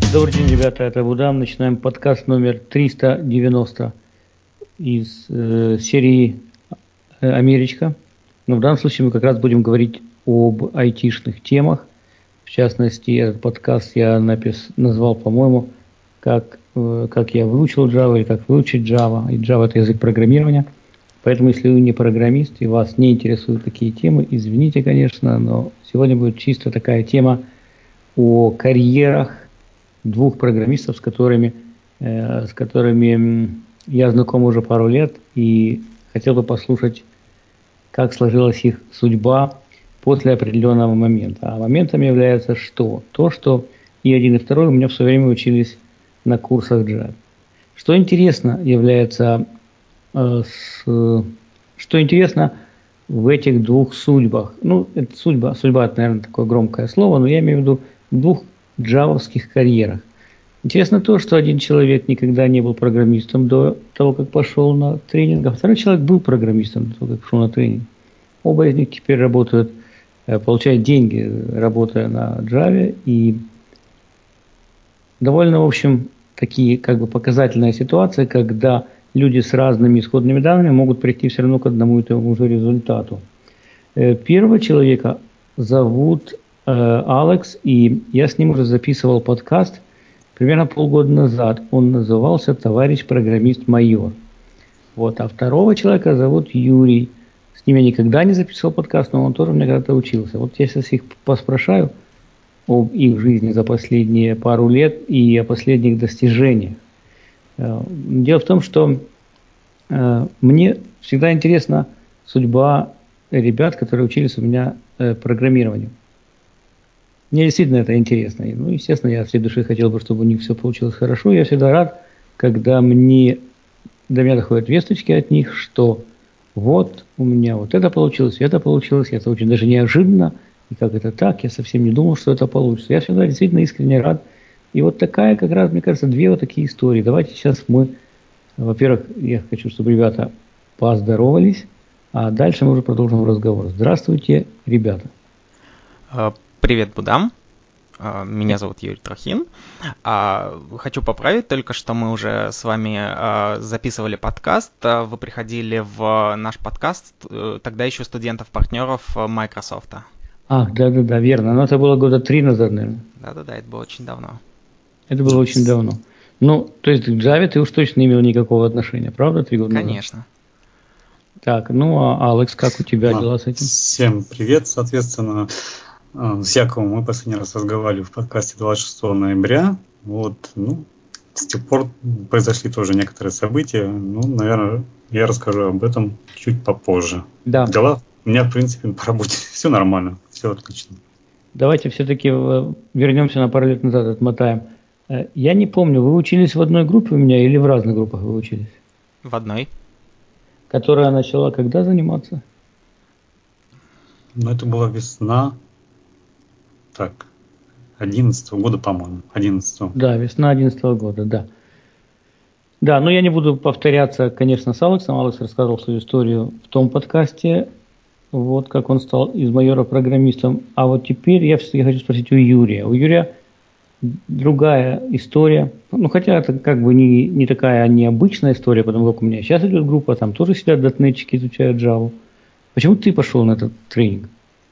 Добрый день, ребята, это Будам. Начинаем подкаст номер 390 из серии «Америчка». Но в данном случае мы как раз будем говорить об айтишных темах. В частности, этот подкаст я назвал, по-моему, как я выучил Java или как выучить Java. И Java – это язык программирования. Поэтому, если вы не программист и вас не интересуют такие темы, извините, конечно, но сегодня будет чисто такая тема о карьерах двух программистов, с которыми я знаком уже пару лет, и хотел бы послушать, как сложилась их судьба после определенного момента. А моментом является что? То, что и один, и второй у меня в свое время учились на курсах Java. Что интересно в этих двух судьбах? Ну, это судьба, это, наверное, такое громкое слово, но я имею в виду двух джавовских карьерах. Интересно то, что один человек никогда не был программистом до того, как пошел на тренинг, а второй человек был программистом до того, как пошел на тренинг. Оба из них теперь работают, получают деньги, работая на Java, и довольно, в общем, такие как бы показательная ситуация, когда люди с разными исходными данными могут прийти все равно к одному и тому же результату. Первого человека зовут Алекс, и я с ним уже записывал подкаст примерно полгода назад. Он назывался «Товарищ программист-майор». Вот. А второго человека зовут Юрий. С ним я никогда не записывал подкаст, но он тоже у меня когда-то учился. Вот я сейчас их поспрашаю об их жизни за последние пару лет и о последних достижениях. Дело в том, что мне всегда интересна судьба ребят, которые учились у меня программированию. Мне действительно это интересно. Ну, естественно, я всей души хотел бы, чтобы у них все получилось хорошо. Я всегда рад, когда до меня доходят весточки от них, что вот у меня вот это получилось, это очень даже неожиданно. И как это так, я совсем не думал, что это получится. Я всегда действительно искренне рад. И вот такая, как раз, мне кажется, две вот такие истории. Давайте сейчас во-первых, я хочу, чтобы ребята поздоровались, а дальше мы уже продолжим разговор. Здравствуйте, ребята. Привет, Будам. Меня зовут Юрий Трохин. Хочу поправить только, что мы уже с вами записывали подкаст. Вы приходили в наш подкаст, тогда еще студентов-партнеров Microsoft. Ах, да, верно. Но это было года 3 назад, наверное. Да, это было очень давно. Это было очень давно. Ну, то есть к Java ты уж точно не имел никакого отношения, правда, 3 года назад? Конечно. Так, ну а Алекс, как у тебя дела с этим? Всем привет, соответственно. С Яковом мы последний раз разговаривали в подкасте 26 ноября. С тех пор произошли тоже некоторые события. Наверное, я расскажу об этом чуть попозже. Да. Дела у меня, в принципе, по работе все нормально, все отлично. Давайте все-таки вернемся на пару лет назад, отмотаем. Я не помню, вы учились в одной группе у меня или в разных группах вы учились? В одной. Которая начала когда заниматься? Это была весна. 11-го года, по-моему. 11-го. Да, весна 11-го года, да. Да, но я не буду повторяться, конечно, с Алексом. Алекс рассказывал свою историю в том подкасте, вот как он стал из майора программистом. А вот теперь я хочу спросить у Юрия. У Юрия другая история. Ну, хотя это как бы не такая необычная история, потому как у меня сейчас идет группа, там тоже сидят дотнетчики, изучают Java. Почему ты пошел на этот тренинг?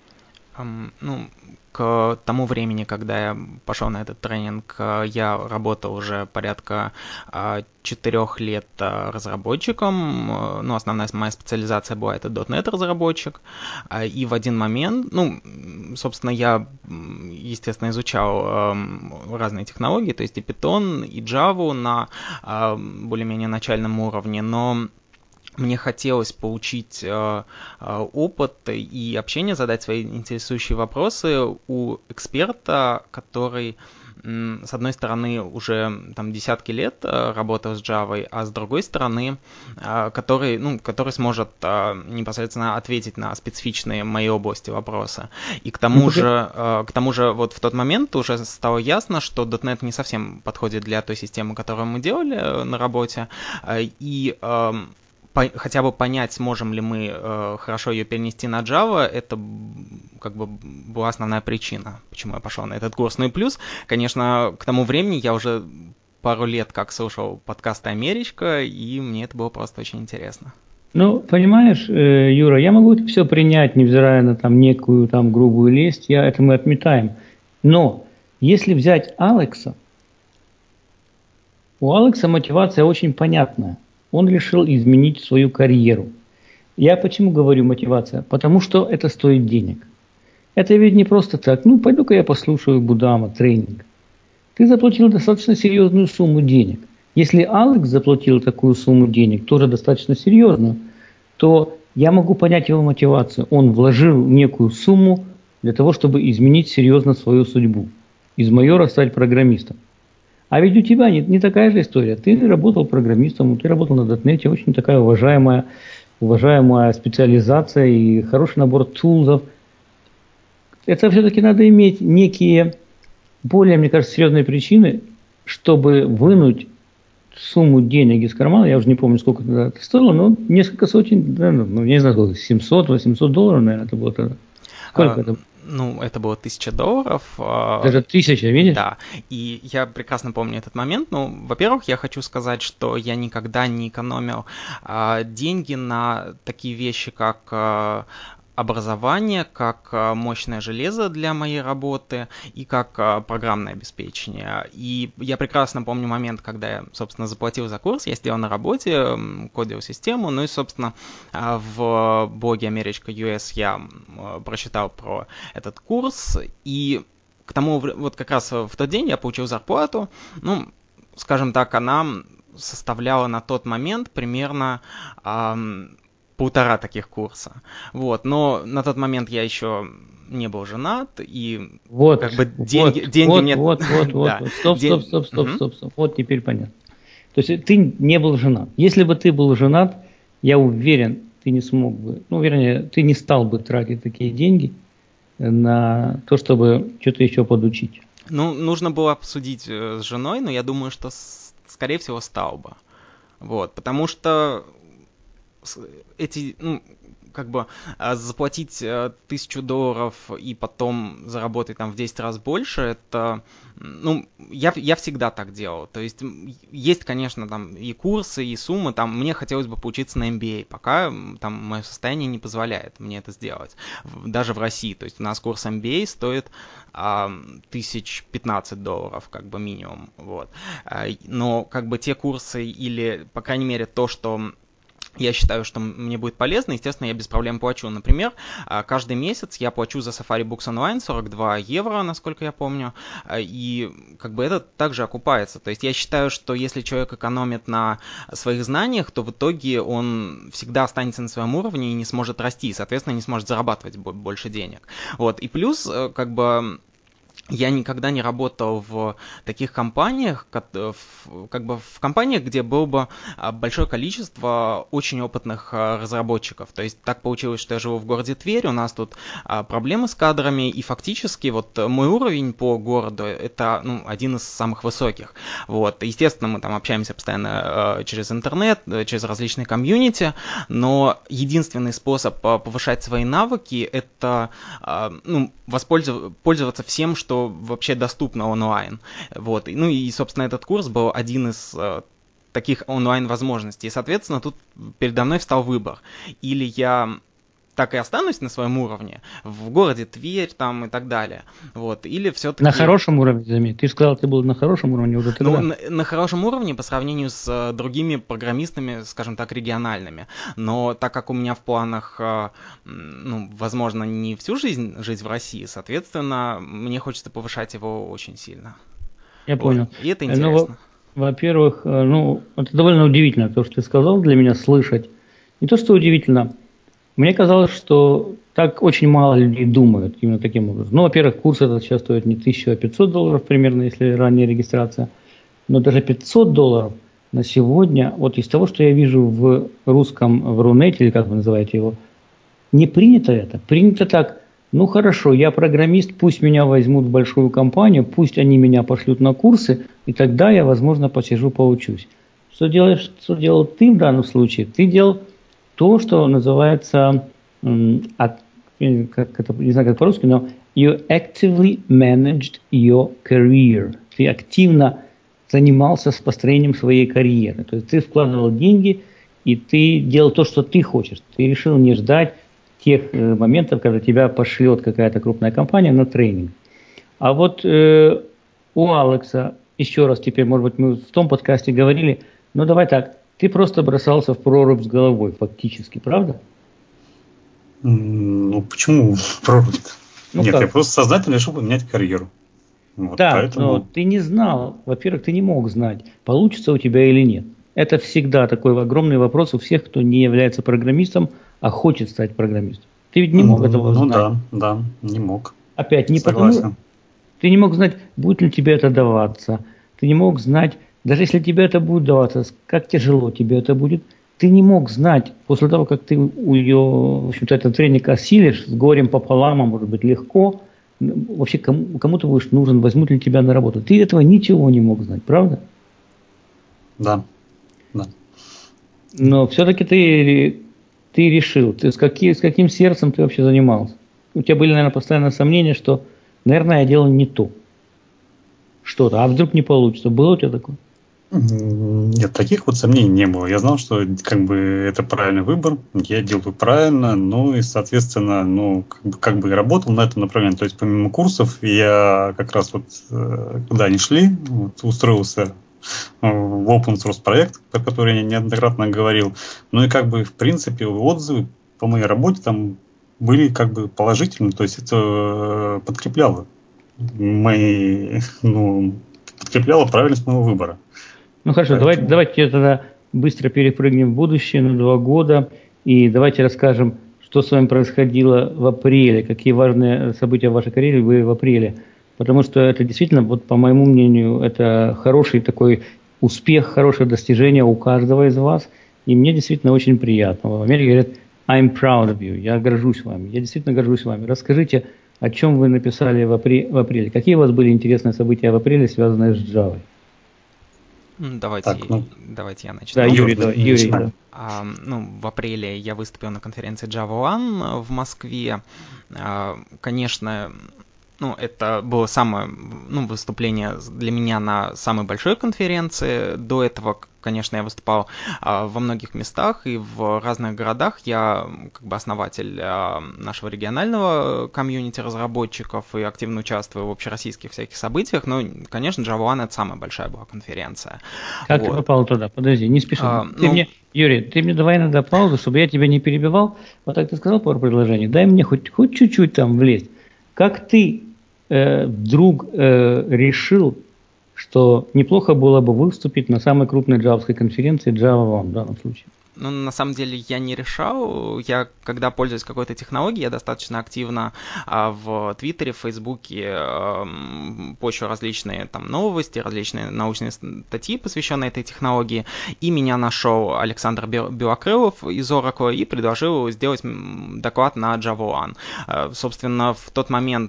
К тому времени, когда я пошел на этот тренинг, я работал уже порядка 4 лет разработчиком. Основная моя специализация была это .NET разработчик. И в один момент, собственно, я, естественно, изучал разные технологии, то есть и Python, и Java на более-менее начальном уровне, но мне хотелось получить опыт и общение, задать свои интересующие вопросы у эксперта, который, с одной стороны, уже там десятки лет работал с Java, а с другой стороны, который сможет непосредственно ответить на специфичные моей области вопросы. И к тому же вот в тот момент уже стало ясно, что .NET не совсем подходит для той системы, которую мы делали на работе, и хотя бы понять, сможем ли мы хорошо ее перенести на Java, это как бы была основная причина, почему я пошел на этот курс. Ну и плюс, конечно, к тому времени я уже пару лет как слушал подкасты «Америчка», и мне это было просто очень интересно. Ну, понимаешь, Юра, я могу это все принять, невзирая на там некую там грубую лесть, это мы отметаем. Но если взять Алекса, у Алекса мотивация очень понятная. Он решил изменить свою карьеру. Я почему говорю мотивация? Потому что это стоит денег. Это ведь не просто так. Ну, пойду-ка я послушаю Будама, тренинг. Ты заплатил достаточно серьезную сумму денег. Если Алекс заплатил такую сумму денег, тоже достаточно серьезную, то я могу понять его мотивацию. Он вложил некую сумму для того, чтобы изменить серьезно свою судьбу. Из майора стать программистом. А ведь у тебя не такая же история. Ты работал программистом, ты работал на .NET, очень такая уважаемая специализация и хороший набор тулзов. Это все-таки надо иметь некие более, мне кажется, серьезные причины, чтобы вынуть сумму денег из кармана. Я уже не помню, сколько это стоило, но несколько сотен, ну, не знаю, сколько, $700-800, наверное, это было тогда. Сколько это? Ну, это было $1000. Даже 1000, видишь? Да, и я прекрасно помню этот момент. Ну, во-первых, я хочу сказать, что я никогда не экономил деньги на такие вещи, как образование, как мощное железо для моей работы и как программное обеспечение. И я прекрасно помню момент, когда я, собственно, заплатил за курс, я сделал на работе, кодил систему, ну и, собственно, в блоге America.us я прочитал про этот курс, и к тому, вот как раз в тот день я получил зарплату, ну, скажем так, она составляла на тот момент примерно 1,5 таких курса. Вот, но на тот момент я еще не был женат, и вот, как бы деньги мне... Вот. Стоп. Вот теперь понятно. То есть ты не был женат. Если бы ты был женат, я уверен, ты не смог бы, ну, вернее, ты не стал бы тратить такие деньги на то, чтобы что-то еще подучить. Ну, нужно было обсудить с женой, но я думаю, что, скорее всего, стал бы. Вот, потому что как бы заплатить $1000 и потом заработать там в 10 раз больше, это, ну, я всегда так делал. То есть есть, конечно, там и курсы, и суммы, там мне хотелось бы поучиться на MBA, пока там мое состояние не позволяет мне это сделать, даже в России. То есть у нас курс MBA стоит $1015, как бы минимум, вот. Но как бы те курсы или, по крайней мере, то, что я считаю, что мне будет полезно, естественно, я без проблем плачу. Например, каждый месяц я плачу за Safari Books Online 42 евро, насколько я помню, и как бы это также окупается. То есть я считаю, что если человек экономит на своих знаниях, то в итоге он всегда останется на своем уровне и не сможет расти, и, соответственно, не сможет зарабатывать больше денег. Вот. И плюс, как бы, я никогда не работал в таких компаниях, как бы в компаниях, где было бы большое количество очень опытных разработчиков. То есть так получилось, что я живу в городе Тверь, у нас тут проблемы с кадрами, и фактически вот мой уровень по городу это, ну, один из самых высоких. Вот. Естественно, мы там общаемся постоянно через интернет, через различные комьюнити, но единственный способ повышать свои навыки это, ну, пользоваться всем, что вообще доступно онлайн. Вот. Ну и, собственно, этот курс был один из таких онлайн-возможностей. И, соответственно, тут передо мной встал выбор. Или я так и останусь на своем уровне, в городе Тверь там и так далее. Вот. Или все-таки... На хорошем уровне, заметь. Ты же сказал, ты был на хорошем уровне уже тогда. Ну, на хорошем уровне по сравнению с другими программистами, скажем так, региональными. Но так как у меня в планах, ну, возможно, не всю жизнь жить в России, соответственно, мне хочется повышать его очень сильно. Я понял. И это интересно. Ну, во-первых, ну, это довольно удивительно, то, что ты сказал, для меня слышать. Не то, что удивительно. Мне казалось, что так очень мало людей думают именно таким образом. Ну, во-первых, курс этот сейчас стоит не 1000, а $500 примерно, если ранняя регистрация. Но даже $500 на сегодня, вот из того, что я вижу в русском, в Рунете, или как вы называете его, не принято это. Принято так: ну хорошо, я программист, пусть меня возьмут в большую компанию, пусть они меня пошлют на курсы, и тогда я, возможно, посижу, поучусь. Что делал ты в данном случае? Ты делал то, что называется, как это, не знаю, как по-русски, но you actively managed your career. Ты активно занимался с построением своей карьеры. То есть ты вкладывал деньги, и ты делал то, что ты хочешь. Ты решил не ждать тех моментов, когда тебя пошлет какая-то крупная компания на тренинг. А вот у Алекса, еще раз теперь, может быть, мы в том подкасте говорили, ну давай так, ты просто бросался в прорубь с головой фактически, правда? Ну, почему прорубь? Ну Нет, я как? просто сознательно решил поменять карьеру. Вот, Да, но поэтому... ты не знал, во-первых, ты не мог знать, получится у тебя или нет. Это всегда такой огромный вопрос у всех, кто не является программистом, а хочет стать программистом. Ты ведь не мог этого Ну знать. да, не мог. Опять, не потому, Согласен. ты не мог знать, будет ли тебе это даваться. Ты не мог знать, даже если тебе это будет даваться, как тяжело тебе это будет. Ты не мог знать, после того, как ты у ее, в общем-то, этот тренинг осилишь, с горем пополам, а может быть легко, вообще кому ты будешь нужен, возьмут ли тебя на работу. Ты этого ничего не мог знать, правда? Да. Но все-таки ты решил, с каким сердцем ты вообще занимался. У тебя были, наверное, постоянно сомнения, что, наверное, я делал не то. Что-то, а вдруг не получится. Было у тебя такое? Нет, таких вот сомнений не было. Я знал, что как бы это правильный выбор, я делаю правильно, ну и, соответственно, ну, как бы и работал на этом направлении. То есть, помимо курсов, я как раз вот куда они шли, вот, устроился в open source проект, про который я неоднократно говорил. Ну и как бы, в принципе, отзывы по моей работе там были как бы положительные, то есть это подкрепляло подкрепляло правильность моего выбора. Ну хорошо, Поэтому... давайте тогда быстро перепрыгнем в будущее на 2 года и давайте расскажем, что с вами происходило в апреле, какие важные события в вашей карьере были в апреле. Потому что это действительно, вот по моему мнению, это хороший такой успех, хорошее достижение у каждого из вас. И мне действительно очень приятно. В Америке говорят I'm proud of you, я горжусь вами, я действительно горжусь вами. Расскажите, о чем вы написали в апреле. Какие у вас были интересные события в апреле, связанные с Java? Так, ну, Давайте я начну. Да, Юрий, да, Юрий, да. В апреле я выступил на конференции Java One в Москве. Конечно, это было самое выступление для меня на самой большой конференции. До этого, конечно, я выступал во многих местах и в разных городах. Я как бы основатель нашего регионального комьюнити разработчиков и активно участвую в общероссийских всяких событиях. Но, конечно, Java One — это самая большая была конференция. Как ты попал туда? Подожди, не спеши. Юрий, ты мне давай иногда паузу, чтобы я тебя не перебивал. Вот так ты сказал пару предложений. Дай мне хоть чуть-чуть там влезть. Как ты вдруг решил, что неплохо было бы выступить на самой крупной джавской конференции Java One в данном случае? На самом деле я не решал. Я, когда пользуюсь какой-то технологией, я достаточно активно в Твиттере, в Фейсбуке пощу различные там новости, различные научные статьи, посвященные этой технологии. И меня нашел Александр Белокрылов из Oracle и предложил сделать доклад на Java One. Собственно, в тот момент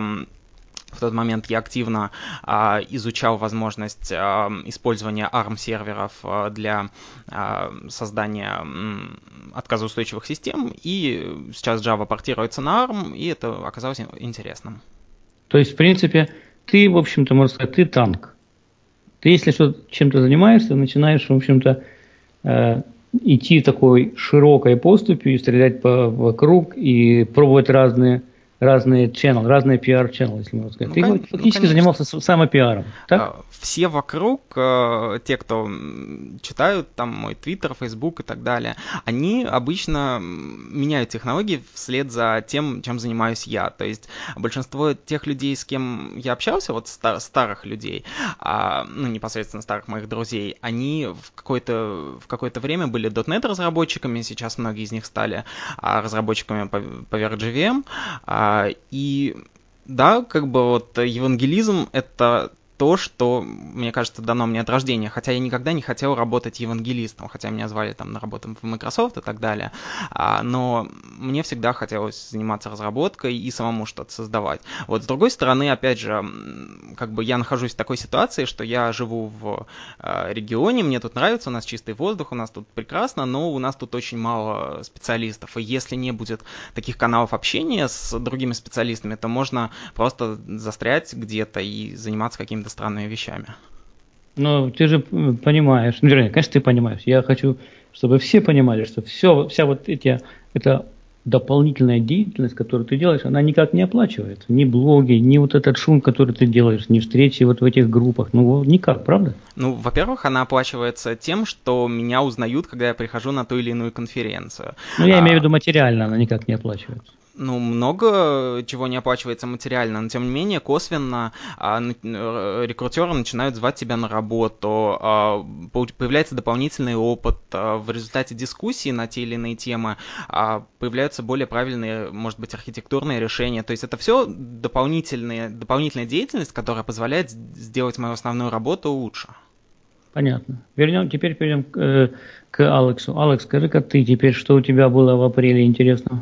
я активно изучал возможность использования ARM-серверов для создания отказоустойчивых систем, и сейчас Java портируется на ARM, и это оказалось интересным. То есть, в принципе, ты, в общем-то, можно сказать, ты танк. Ты, если чем-то занимаешься, начинаешь, в общем-то, идти такой широкой поступью и стрелять вокруг, и пробовать разные channel, разные пиар-channel, если можно сказать. Ты фактически занимался самопиаром, так? Все вокруг, те, кто читают там мой Твиттер, Фейсбук и так далее, они обычно меняют технологии вслед за тем, чем занимаюсь я. То есть большинство тех людей, с кем я общался, вот старых людей, непосредственно старых моих друзей, они в какое-то время были .NET разработчиками, сейчас многие из них стали разработчиками поверх JVM. И да, как бы вот евангелизм — это то, что, мне кажется, дано мне от рождения. Хотя я никогда не хотел работать евангелистом, хотя меня звали там на работу в Microsoft и так далее. Но мне всегда хотелось заниматься разработкой и самому что-то создавать. Вот с другой стороны, опять же, как бы я нахожусь в такой ситуации, что я живу в регионе, мне тут нравится, у нас чистый воздух, у нас тут прекрасно, но у нас тут очень мало специалистов. И если не будет таких каналов общения с другими специалистами, то можно просто застрять где-то и заниматься какими-то странными вещами. Но ты же понимаешь, ну, вернее, конечно, ты понимаешь. Я хочу, чтобы все понимали, что вся вот эта дополнительная деятельность, которую ты делаешь, она никак не оплачивается. Ни блоги, ни вот этот шум, который ты делаешь, ни встречи вот в этих группах. Ну, никак, правда? Ну, во-первых, она оплачивается тем, что меня узнают, когда я прихожу на ту или иную конференцию. Ну, я имею в виду материально, она никак не оплачивается. Ну, много чего не оплачивается материально, но тем не менее косвенно рекрутеры начинают звать тебя на работу, появляется дополнительный опыт, в результате дискуссии на те или иные темы появляются более правильные, может быть, архитектурные решения. То есть это все дополнительная деятельность, которая позволяет сделать мою основную работу лучше. Понятно. Теперь перейдем к Алексу. Алекс, скажи-ка ты теперь, что у тебя было в апреле интересного?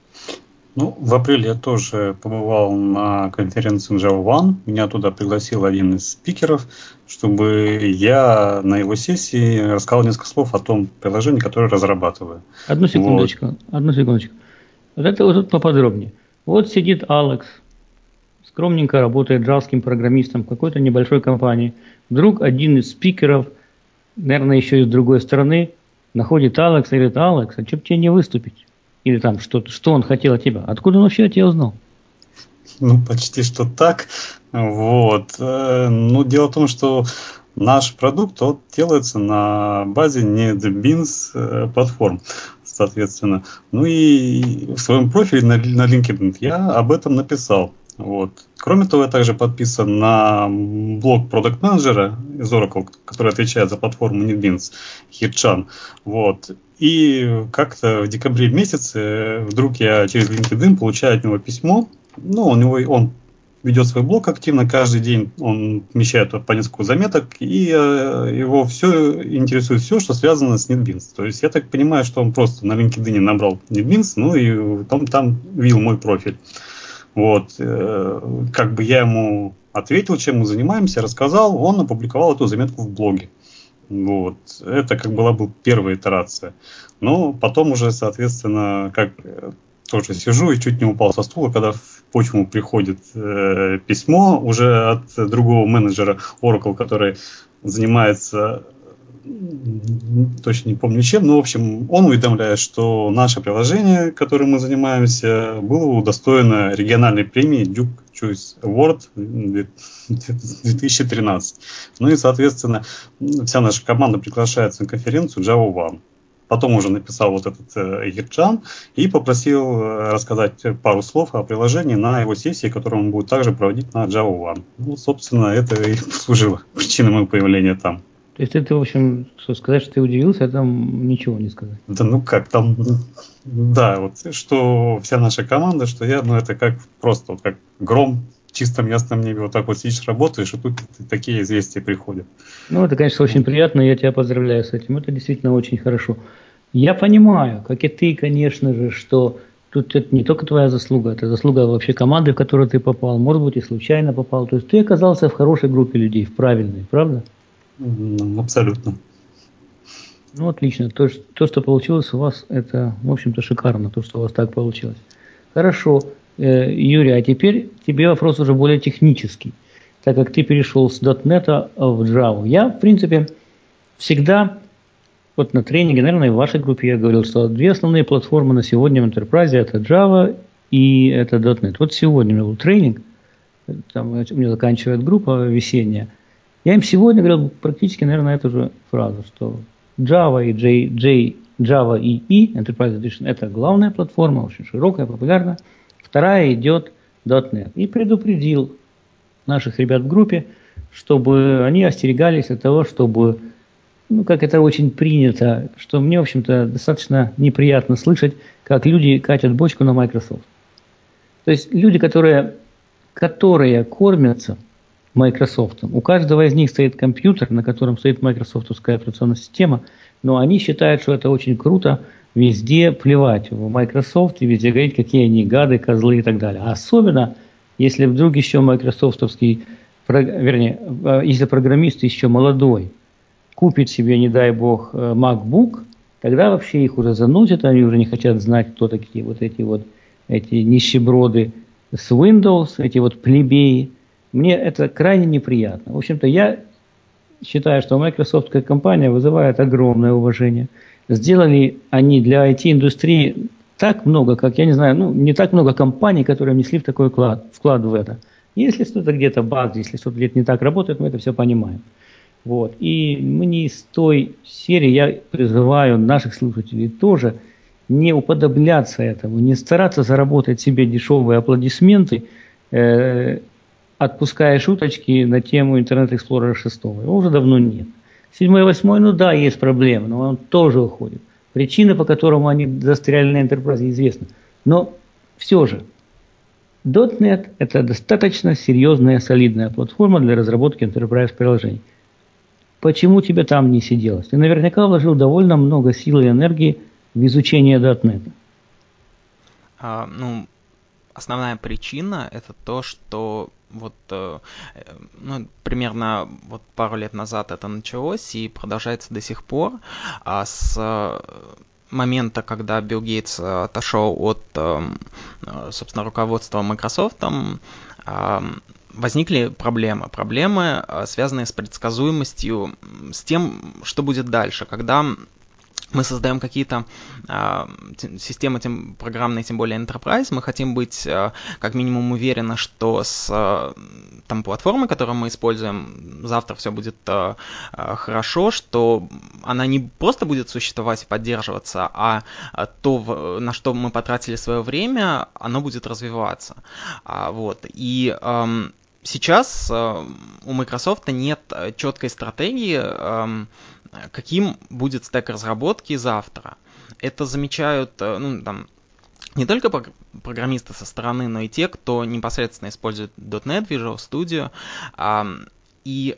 Ну, в апреле я тоже побывал на конференции Java One. Меня туда пригласил один из спикеров, чтобы я на его сессии рассказал несколько слов о том приложении, которое разрабатываю. Одну секундочку. Вот это вот тут поподробнее. Вот сидит Алекс, скромненько работает джавским программистом в какой-то небольшой компании. Вдруг один из спикеров, наверное, еще и с другой стороны, находит Алекса и говорит: Алекс, а что бы тебе не выступить? Или там что он хотел от тебя? Откуда он вообще о тебе узнал? Ну, почти что так. Вот. Ну, дело в том, что наш продукт делается на базе NetBeans платформ, соответственно. Ну и в своем профиле на LinkedIn я об этом написал. Вот. Кроме того, я также подписан на блог продакт-менеджера из Oracle, который отвечает за платформу NetBeans, Хирчан. Вот. И как-то в декабре месяце вдруг я через LinkedIn получаю от него письмо. Ну, он ведет свой блог активно, каждый день он помещает по несколько заметок, и его интересует все, что связано с NetBeans. То есть я так понимаю, что он просто на LinkedIn набрал NetBeans, ну и там видел мой профиль. Вот, как бы я ему ответил, чем мы занимаемся, рассказал, он опубликовал эту заметку в блоге. Вот, это как была бы первая итерация. Но потом уже, соответственно, как тоже сижу и чуть не упал со стула, когда в почту приходит письмо уже от другого менеджера Oracle, который занимается, точно не помню чем, но в общем он уведомляет, что наше приложение, которым мы занимаемся, было удостоено региональной премии Duke Choice Award 2013. Ну и, соответственно, вся наша команда приглашается на конференцию Java One. Потом уже написал вот этот Ерчан и попросил рассказать пару слов о приложении на его сессии, которую он будет также проводить на Java One. Ну, собственно, это и послужило причиной моего появления там. То есть ты, в общем, что сказать, что ты удивился, а там ничего не сказать. Да ну как там, да, вот что вся наша команда, что я, ну это как просто вот как гром в чистом ясном небе, вот так вот сидишь, работаешь, и тут такие известия приходят. Ну, это, конечно, очень приятно, я тебя поздравляю с этим, это действительно очень хорошо. Я понимаю, как и ты, конечно же, что тут это не только твоя заслуга, это заслуга вообще команды, в которую ты попал, может быть, и случайно попал. То есть ты оказался в хорошей группе людей, в правильной, правда? Абсолютно. Ну, отлично. То, что получилось у вас, это, в общем-то, шикарно, то, что у вас так получилось. Хорошо. Юрий, а теперь тебе вопрос уже более технический, так как ты перешел с .NET в Java. Я, в принципе, всегда, вот на тренинге, наверное, и в вашей группе я говорил, что две основные платформы на сегодня в Enterprise — это Java и это .NET. Вот сегодня у меня был тренинг, там у меня заканчивает группа весенняя. Я им сегодня говорил практически, наверное, эту же фразу, что Java и Java EE, Enterprise Edition, это главная платформа, очень широкая, популярная. Вторая идет .NET. И предупредил наших ребят в группе, чтобы они остерегались от того, чтобы, ну, как это очень принято, что мне, в общем-то, достаточно неприятно слышать, как люди катят бочку на Microsoft. То есть люди, которые кормятся Microsoft. У каждого из них стоит компьютер, на котором стоит майкрософтовская операционная система, но они считают, что это очень круто, везде плевать в Microsoft и везде говорить, какие они гады, козлы и так далее. А особенно, если вдруг еще майкрософтовский, если программист еще молодой, купит себе, не дай бог, MacBook, тогда вообще их уже заносят, они уже не хотят знать, кто такие эти нищеброды с Windows, эти плебеи. Мне это крайне неприятно. В общем-то, я считаю, что майкрософтская компания вызывает огромное уважение. Сделали они для IT-индустрии так много, как, я не знаю, не так много компаний, которые внесли в такой вклад в это. Если что-то где-то баг, если что-то где-то не так работает, мы это все понимаем. Вот. И мы из той серии, я призываю наших слушателей тоже не уподобляться этому, не стараться заработать себе дешевые аплодисменты, отпуская шуточки на тему Internet Explorer 6. Его уже давно нет. 7 и 8, да, есть проблемы, но он тоже уходит. Причины, по которым они застряли на Enterprise, известны. Но все же, .NET – это достаточно серьезная, солидная платформа для разработки Enterprise приложений. Почему тебе там не сиделось? Ты наверняка вложил довольно много сил и энергии в изучение .NET. Основная причина – это то, что примерно пару лет назад это началось и продолжается до сих пор. С момента, когда Билл Гейтс отошел от, собственно, руководства Microsoft, возникли проблемы. Проблемы, связанные с предсказуемостью, с тем, что будет дальше. Когда мы создаем какие-то системы программные, тем более Enterprise, мы хотим быть как минимум уверены, что с платформой, которую мы используем, завтра все будет хорошо, что она не просто будет существовать и поддерживаться, а то, на что мы потратили свое время, оно будет развиваться. И сейчас у Microsoft нет четкой стратегии, каким будет стек разработки завтра. Это замечают не только программисты со стороны, но и те, кто непосредственно использует .NET, Visual Studio. И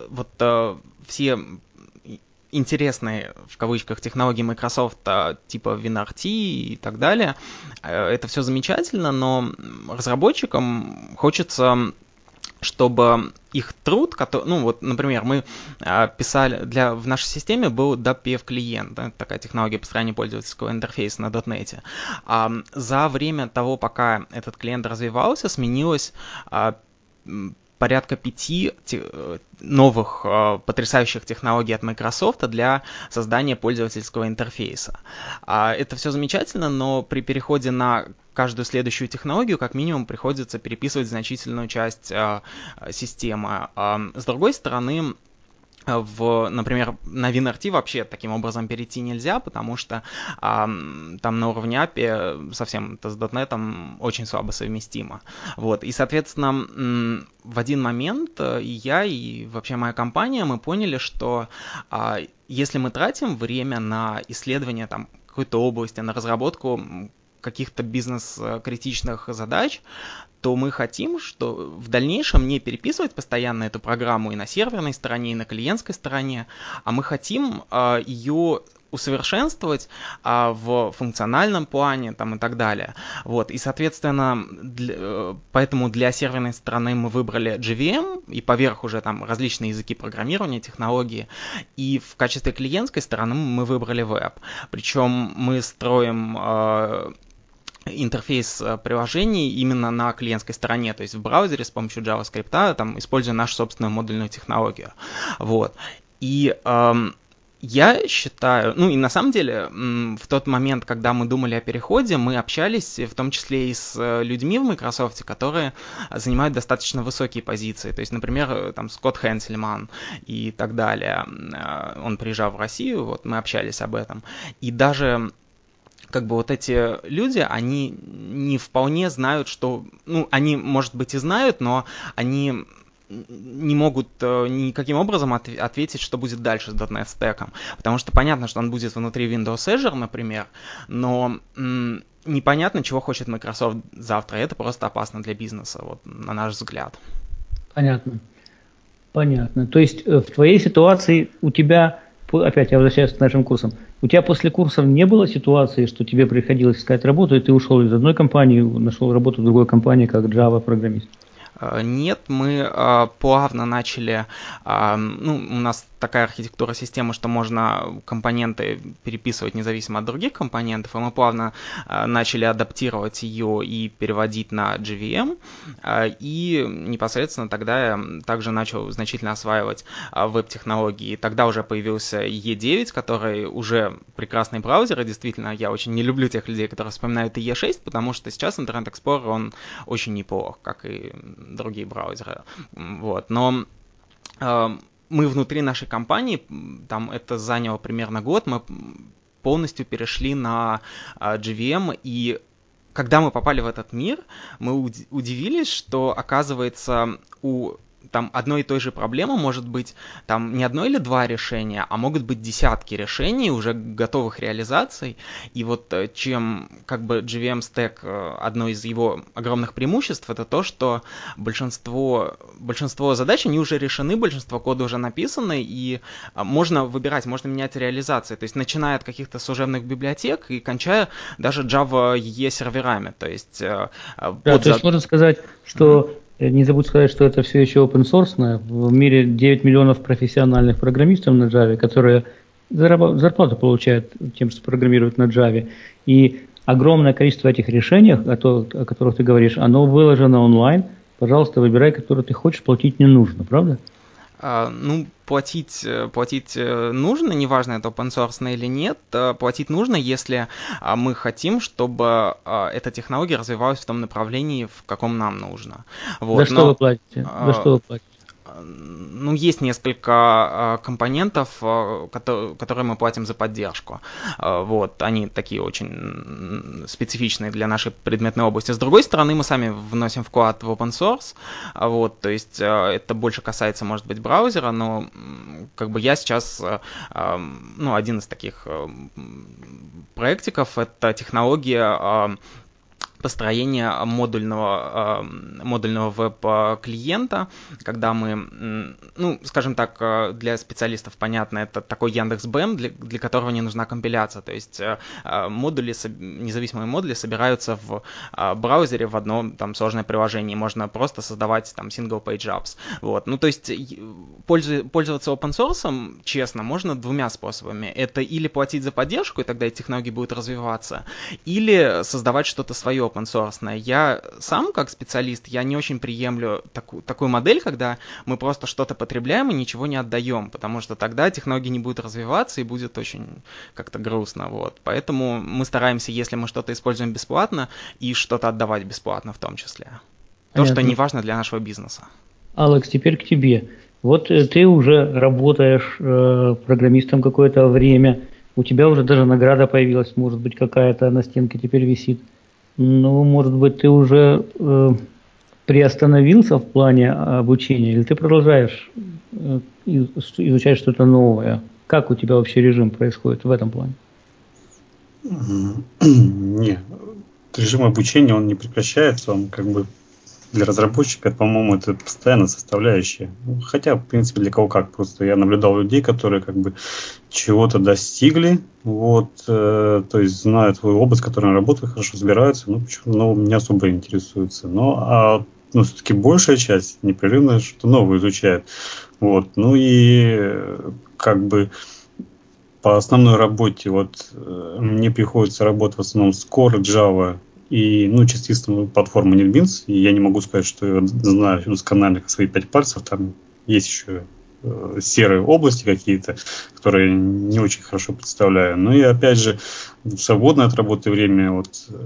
все интересные, в кавычках, технологии Microsoft, типа WinRT и так далее, это все замечательно, но разработчикам хочется, чтобы их труд, например, мы писали, в нашей системе был WPF клиент, такая технология построения пользовательского интерфейса на .NET. За время того, пока этот клиент развивался, сменилось порядка 5 новых потрясающих технологий от Microsoft для создания пользовательского интерфейса. Это все замечательно, но при переходе на каждую следующую технологию как минимум приходится переписывать значительную часть системы. С другой стороны, например, на WinRT вообще таким образом перейти нельзя, потому что там на уровне API совсем это с .NET очень слабо совместимо. И, соответственно, в один момент я и вообще моя компания, мы поняли, что если мы тратим время на исследование какой-то области, на разработку каких-то бизнес-критичных задач, то мы хотим, что в дальнейшем не переписывать постоянно эту программу и на серверной стороне, и на клиентской стороне, а мы хотим ее усовершенствовать в функциональном плане и так далее. И, соответственно, поэтому для серверной стороны мы выбрали JVM, и поверх уже различные языки программирования, технологии, и в качестве клиентской стороны мы выбрали веб. Причем мы строим интерфейс приложений именно на клиентской стороне, то есть в браузере с помощью JavaScript, используя нашу собственную модульную технологию. И я считаю, и на самом деле в тот момент, когда мы думали о переходе, мы общались в том числе и с людьми в Microsoft, которые занимают достаточно высокие позиции. То есть, например, Скотт Хенсельман и так далее. Он приезжал в Россию, мы общались об этом. И даже эти люди, они не вполне знают, что... они, может быть, и знают, но они не могут никаким образом ответить, что будет дальше с .NET стеком. Потому что понятно, что он будет внутри Windows Azure, например, но непонятно, чего хочет Microsoft завтра. И это просто опасно для бизнеса, на наш взгляд. Понятно. Понятно. То есть в твоей ситуации у тебя, опять я возвращаюсь к нашим курсам, у тебя после курсов не было ситуации, что тебе приходилось искать работу, и ты ушел из одной компании, нашел работу в другой компании как Java-программист? Нет, мы плавно начали, у нас такая архитектура системы, что можно компоненты переписывать независимо от других компонентов, и мы плавно начали адаптировать ее и переводить на JVM, и непосредственно тогда я также начал значительно осваивать веб-технологии. Тогда уже появился E9, который уже прекрасный браузер, и действительно я очень не люблю тех людей, которые вспоминают E6, потому что сейчас Internet Explorer, он очень неплох, как и другие браузеры. Вот. Но мы внутри нашей компании, там это заняло примерно год, мы полностью перешли на JVM, и когда мы попали в этот мир, мы удивились, что, оказывается, у там одной и той же проблемы может быть там не одно или два решения, а могут быть десятки решений, уже готовых реализаций. И вот чем как бы JVM Stack, одно из его огромных преимуществ, это то, что большинство задач, они уже решены, большинство кода уже написано, и можно выбирать, можно менять реализации. То есть начиная от каких-то служебных библиотек и кончая даже Java EE серверами. То есть, то есть можно сказать, что не забудь сказать, что это все еще open source. В мире 9 миллионов профессиональных программистов на Java, которые зарплату получают тем, что программируют на Java. И огромное количество этих решений, о которых ты говоришь, оно выложено онлайн. Пожалуйста, выбирай, который ты хочешь, платить не нужно, правда? Платить нужно, неважно, это open source или нет, платить нужно, если мы хотим, чтобы эта технология развивалась в том направлении, в каком нам нужно. Вот. За что вы платите? За что вы платите? Есть несколько компонентов, которые мы платим за поддержку. Вот, они такие очень специфичные для нашей предметной области. С другой стороны, мы сами вносим вклад в open source. Вот, то есть это больше касается, может быть, браузера, но как бы я сейчас, один из таких проектиков, это технология построение модульного веб-клиента, когда мы, скажем так, для специалистов понятно, это такой Яндекс.БМ, для которого не нужна компиляция, то есть независимые модули собираются в браузере в одно там сложное приложение, можно просто создавать там single-page apps. Вот. То есть пользоваться open source, честно, можно двумя способами. Это или платить за поддержку, и тогда эти технологии будут развиваться, или создавать что-то свое open-source. Я сам, как специалист, я не очень приемлю такую модель, когда мы просто что-то потребляем и ничего не отдаем, потому что тогда технологии не будут развиваться и будет очень как-то грустно. Вот. Поэтому мы стараемся, если мы что-то используем бесплатно, и что-то отдавать бесплатно в том числе. То, что не важно для нашего бизнеса. Алекс, теперь к тебе. Вот ты уже работаешь программистом какое-то время, у тебя уже даже награда появилась, может быть, какая-то на стенке теперь висит. Может быть, ты уже приостановился в плане обучения, или ты продолжаешь изучать что-то новое? Как у тебя вообще режим происходит в этом плане? Нет, режим обучения, он не прекращается, он как бы для разработчика, по-моему, это постоянная составляющая. Хотя, в принципе, для кого как. Просто я наблюдал людей, которые как бы чего-то достигли, то есть знают свою область, в которой они работают, хорошо разбираются, но не особо интересуются. Все-таки большая часть непрерывно что-то новое изучает. И как бы по основной работе мне приходится работать в основном с Core, Java и, частично платформа NetBeans. И я не могу сказать, что я знаю досконально свои 5 пальцев. Там есть еще серые области какие-то, которые не очень хорошо представляю. И опять же, в свободное от работы время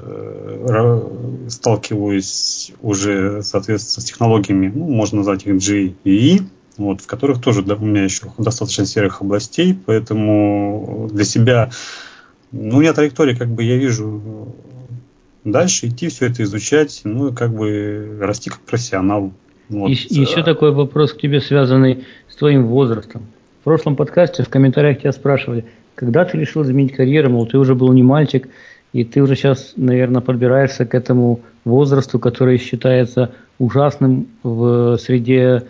сталкиваюсь уже, соответственно, с технологиями, можно назвать их G и E, в которых тоже у меня еще достаточно серых областей, поэтому для себя, у меня траектория, как бы я вижу дальше идти, все это изучать, как бы расти как профессионал. Еще такой вопрос к тебе, связанный с твоим возрастом. В прошлом подкасте в комментариях тебя спрашивали, когда ты решил изменить карьеру, мол, ты уже был не мальчик, и ты уже сейчас, наверное, подбираешься к этому возрасту, который считается ужасным в среде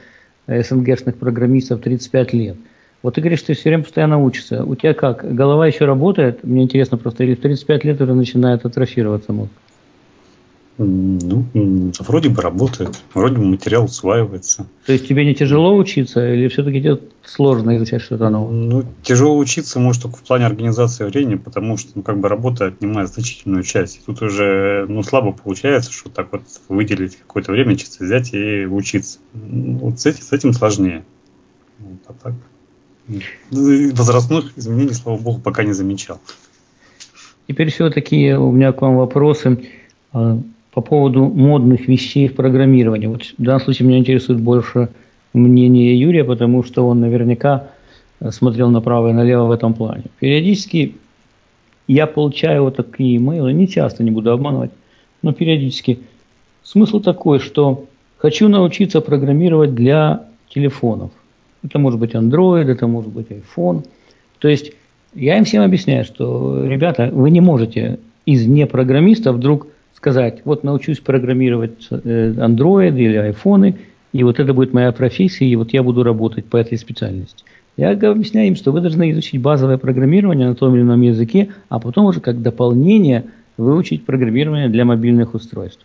СНГшных программистов 35 лет. Вот ты говоришь, что ты все время постоянно учишься. У тебя как? Голова еще работает? Мне интересно просто, или в 35 лет уже начинает атрофироваться мозг? Ну, вроде бы работает, вроде бы материал усваивается. То есть тебе не тяжело учиться, или все-таки тебе сложно изучать что-то новое? Ну, тяжело учиться, может, только в плане организации времени, потому что, работа отнимает значительную часть. Тут уже, слабо получается, что так вот выделить какое-то время, чисто взять и учиться. Вот с этим сложнее. Вот, а так. Возрастных изменений, слава богу, пока не замечал. Теперь все-таки у меня к вам вопросы по поводу модных вещей в программировании. Вот в данном случае меня интересует больше мнение Юрия, потому что он наверняка смотрел направо и налево в этом плане. Периодически я получаю вот такие имейлы, не часто, не буду обманывать, но периодически. Смысл такой, что хочу научиться программировать для телефонов. Это может быть Android, это может быть iPhone. То есть я им всем объясняю, что, ребята, вы не можете из непрограммистов вдруг сказать, вот научусь программировать Android или iPhone, и вот это будет моя профессия, и вот я буду работать по этой специальности. Я объясняю им, что вы должны изучить базовое программирование на том или ином языке, а потом уже как дополнение выучить программирование для мобильных устройств.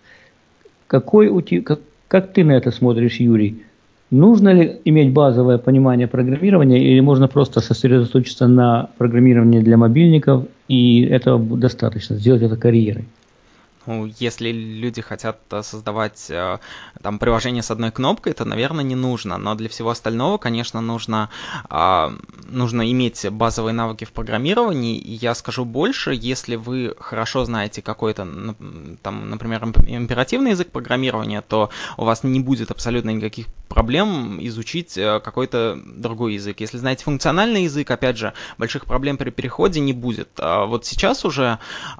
Как ты на это смотришь, Юрий? Нужно ли иметь базовое понимание программирования, или можно просто сосредоточиться на программировании для мобильников, и этого достаточно, сделать это карьерой? Ну, если люди хотят создавать там приложение с одной кнопкой, то, наверное, не нужно. Но для всего остального, конечно, нужно иметь базовые навыки в программировании. И я скажу больше, если вы хорошо знаете какой-то, там, например, императивный язык программирования, то у вас не будет абсолютно никаких проблем изучить какой-то другой язык. Если знаете функциональный язык, опять же, больших проблем при переходе не будет. Вот сейчас уже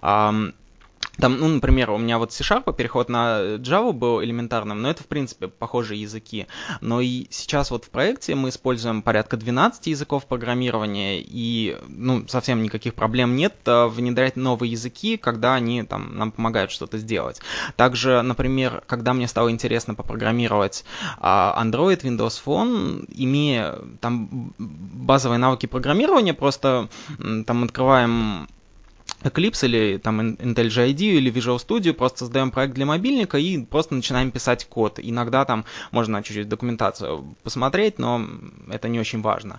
там, например, у меня вот C-Sharp, переход на Java был элементарным, но это, в принципе, похожие языки. Но и сейчас вот в проекте мы используем порядка 12 языков программирования, и, совсем никаких проблем нет внедрять новые языки, когда они там нам помогают что-то сделать. Также, например, когда мне стало интересно попрограммировать Android, Windows Phone, имея там базовые навыки программирования, просто там открываем Eclipse или там IntelliJ IDEA или Visual Studio, просто создаем проект для мобильника и просто начинаем писать код. Иногда там можно чуть-чуть документацию посмотреть, но это не очень важно.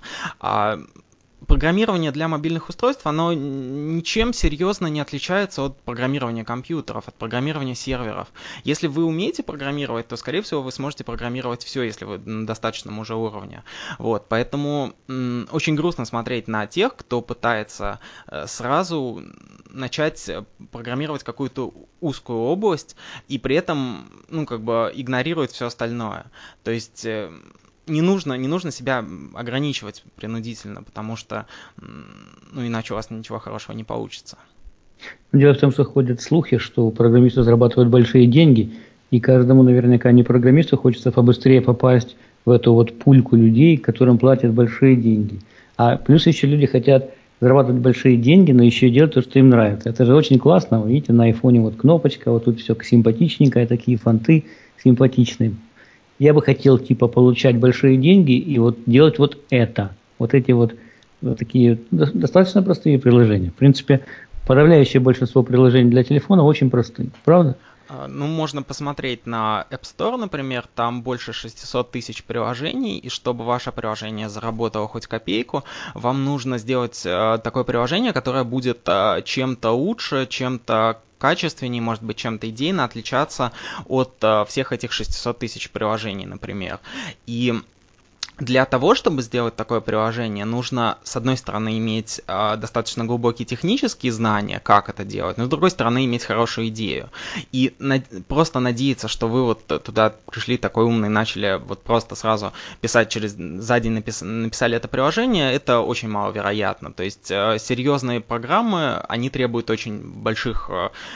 Программирование для мобильных устройств, оно ничем серьезно не отличается от программирования компьютеров, от программирования серверов. Если вы умеете программировать, то, скорее всего, вы сможете программировать все, если вы на достаточном уже уровне. Вот, поэтому очень грустно смотреть на тех, кто пытается сразу начать программировать какую-то узкую область и при этом, игнорирует все остальное. То есть не нужно себя ограничивать принудительно, потому что, иначе у вас ничего хорошего не получится. Дело в том, что ходят слухи, что программисты зарабатывают большие деньги, и каждому наверняка не программисту хочется побыстрее попасть в эту вот пульку людей, которым платят большие деньги. А плюс еще люди хотят зарабатывать большие деньги, но еще и делать то, что им нравится. Это же очень классно. Вы видите, на айфоне вот кнопочка, вот тут все симпатичненькое, такие фонты симпатичные. Я бы хотел получать большие деньги и вот делать вот это. Вот эти вот такие достаточно простые приложения. В принципе, подавляющее большинство приложений для телефона очень простые. Правда? Можно посмотреть на App Store, например, там больше 600 тысяч приложений, и чтобы ваше приложение заработало хоть копейку, вам нужно сделать такое приложение, которое будет чем-то лучше, чем-то качественнее, может быть, чем-то идейно отличаться от всех этих 600 тысяч приложений, например. И для того, чтобы сделать такое приложение, нужно, с одной стороны, иметь достаточно глубокие технические знания, как это делать, но с другой стороны, иметь хорошую идею. И просто надеяться, что вы вот туда пришли такой умный, начали вот просто сразу писать за день написали это приложение, это очень маловероятно. То есть серьезные программы, они требуют очень больших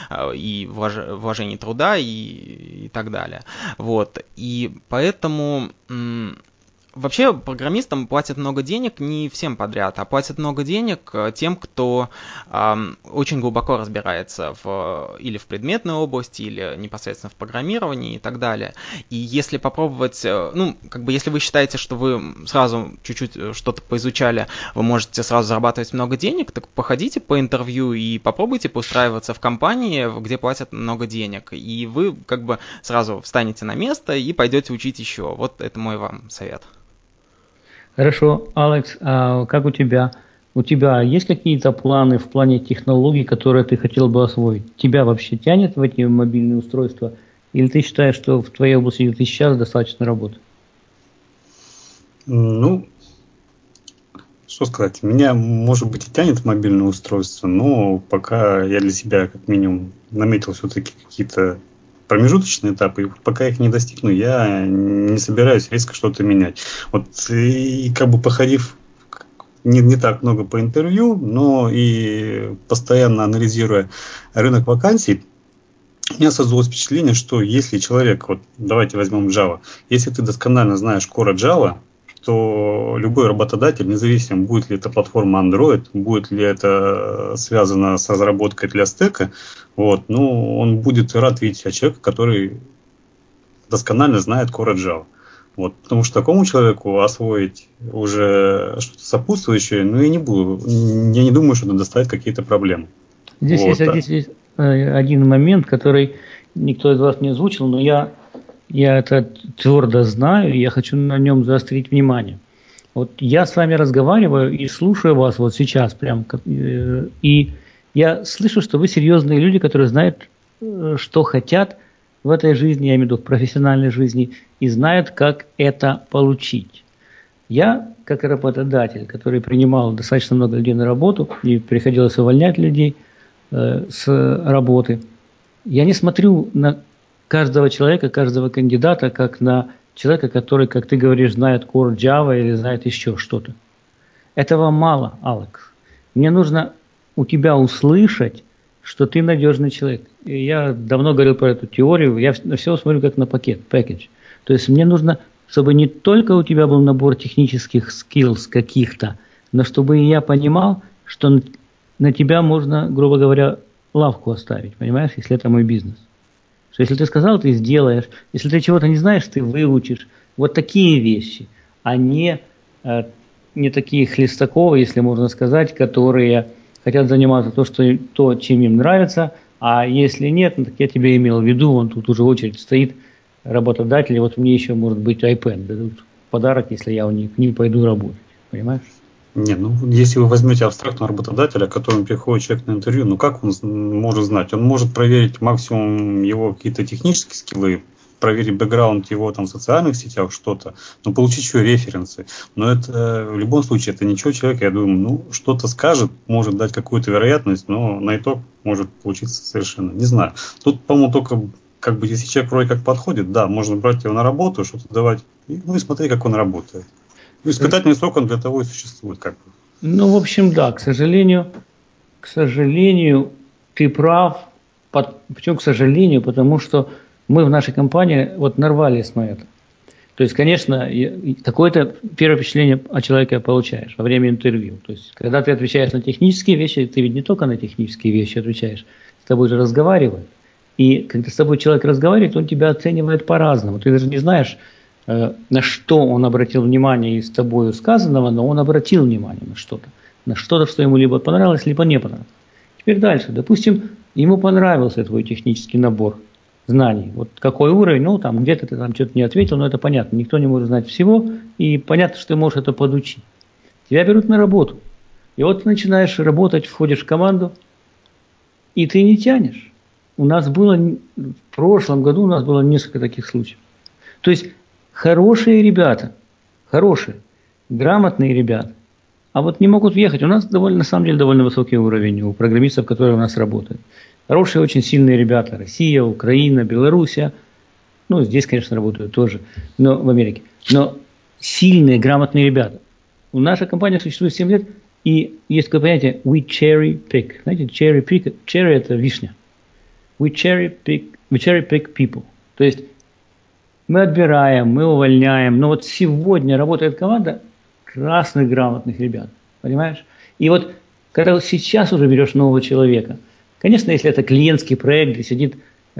и вложений труда и так далее. Вот. И поэтому Вообще программистам платят много денег не всем подряд, а платят много денег тем, кто очень глубоко разбирается или в предметной области, или непосредственно в программировании и так далее. И если попробовать, если вы считаете, что вы сразу чуть-чуть что-то поизучали, вы можете сразу зарабатывать много денег, так походите по интервью и попробуйте поустраиваться в компании, где платят много денег. И вы сразу встанете на место и пойдете учить еще. Вот это мой вам совет. Хорошо, Алекс, а как у тебя? У тебя есть какие-то планы в плане технологий, которые ты хотел бы освоить? Тебя вообще тянет в эти мобильные устройства? Или ты считаешь, что в твоей области, где ты сейчас, достаточно работы? Что сказать, меня, может быть, и тянет в мобильное устройство, но пока я для себя, как минимум, наметил все-таки какие-то промежуточные этапы, и пока их не достигну, я не собираюсь резко что-то менять. Вот и походив не так много по интервью, но и постоянно анализируя рынок вакансий, у меня создалось впечатление, что если человек, давайте возьмем Java, если ты досконально знаешь Core Java, то любой работодатель, независимо, будет ли это платформа Android, будет ли это связано с разработкой для стека, он будет рад видеть человека, который досконально знает Core Java. Потому что такому человеку освоить уже что-то сопутствующее, я не думаю, что это доставит какие-то проблемы. Здесь есть один момент, который никто из вас не озвучил, но я это твердо знаю, и я хочу на нем заострить внимание. Я с вами разговариваю и слушаю вас сейчас прям, и я слышу, что вы серьезные люди, которые знают, что хотят в этой жизни, я имею в виду в профессиональной жизни, и знают, как это получить. Я, как работодатель, который принимал достаточно много людей на работу, и приходилось увольнять людей с работы, я не смотрю на каждого человека, каждого кандидата, как на человека, который, как ты говоришь, знает Core Java или знает еще что-то. Этого мало, Алекс. Мне нужно у тебя услышать, что ты надежный человек. И я давно говорил про эту теорию, я на все смотрю как на package. То есть мне нужно, чтобы не только у тебя был набор технических skills каких-то, но чтобы и я понимал, что на тебя можно, грубо говоря, лавку оставить, понимаешь, если это мой бизнес. Что если ты сказал, ты сделаешь. Если ты чего-то не знаешь, ты выучишь. Вот такие вещи, а не такие хлестаковые, если можно сказать, которые хотят заниматься то, чем им нравится, а если нет, так я тебе имел в виду, тут уже очередь стоит работодатели, мне еще, может быть, iPad дадут в подарок, если я у них не пойду работать, понимаешь? Если вы возьмете абстрактного работодателя, к которому приходит человек на интервью, как он может знать? Он может проверить максимум его какие-то технические скиллы, проверить бэкграунд его в социальных сетях, что-то, но получить еще референсы. Но это в любом случае, это ничего человека, я думаю, что-то скажет, может дать какую-то вероятность, но на итог может получиться совершенно, не знаю. Тут, по-моему, только если человек вроде как подходит, да, можно брать его на работу, что-то давать, и смотреть, как он работает. Испытательный срок, он для того и существует, в общем, да, к сожалению, ты прав. Почему к сожалению? Потому что мы в нашей компании нарвались на это. То есть, конечно, какое-то первое впечатление о человеке получаешь во время интервью. То есть, когда ты отвечаешь на технические вещи, ты ведь не только на технические вещи отвечаешь, с тобой же разговаривают. И когда с тобой человек разговаривает, он тебя оценивает по-разному. Ты даже не знаешь, на что он обратил внимание из тобою сказанного, но он обратил внимание на что-то, что ему либо понравилось, либо не понравилось. Теперь дальше. Допустим, ему понравился твой технический набор знаний. Какой уровень, где-то ты что-то не ответил, но это понятно. Никто не может знать всего, и понятно, что ты можешь это подучить. Тебя берут на работу. И ты начинаешь работать, входишь в команду, и ты не тянешь. В прошлом году у нас было несколько таких случаев. То есть хорошие ребята, грамотные ребята, а не могут въехать. У нас на самом деле довольно высокий уровень у программистов, которые у нас работают. Хорошие, очень сильные ребята. Россия, Украина, Белоруссия. Здесь, конечно, работают тоже, но в Америке. Но сильные, грамотные ребята. Наша компания существует 7 лет, и есть такое понятие we cherry pick. Знаете, cherry это вишня. We cherry pick people. То есть Мы отбираем, мы увольняем. Но вот сегодня работает команда красных грамотных ребят. Понимаешь? И вот когда сейчас уже берешь нового человека, конечно, если это клиентский проект, где сидит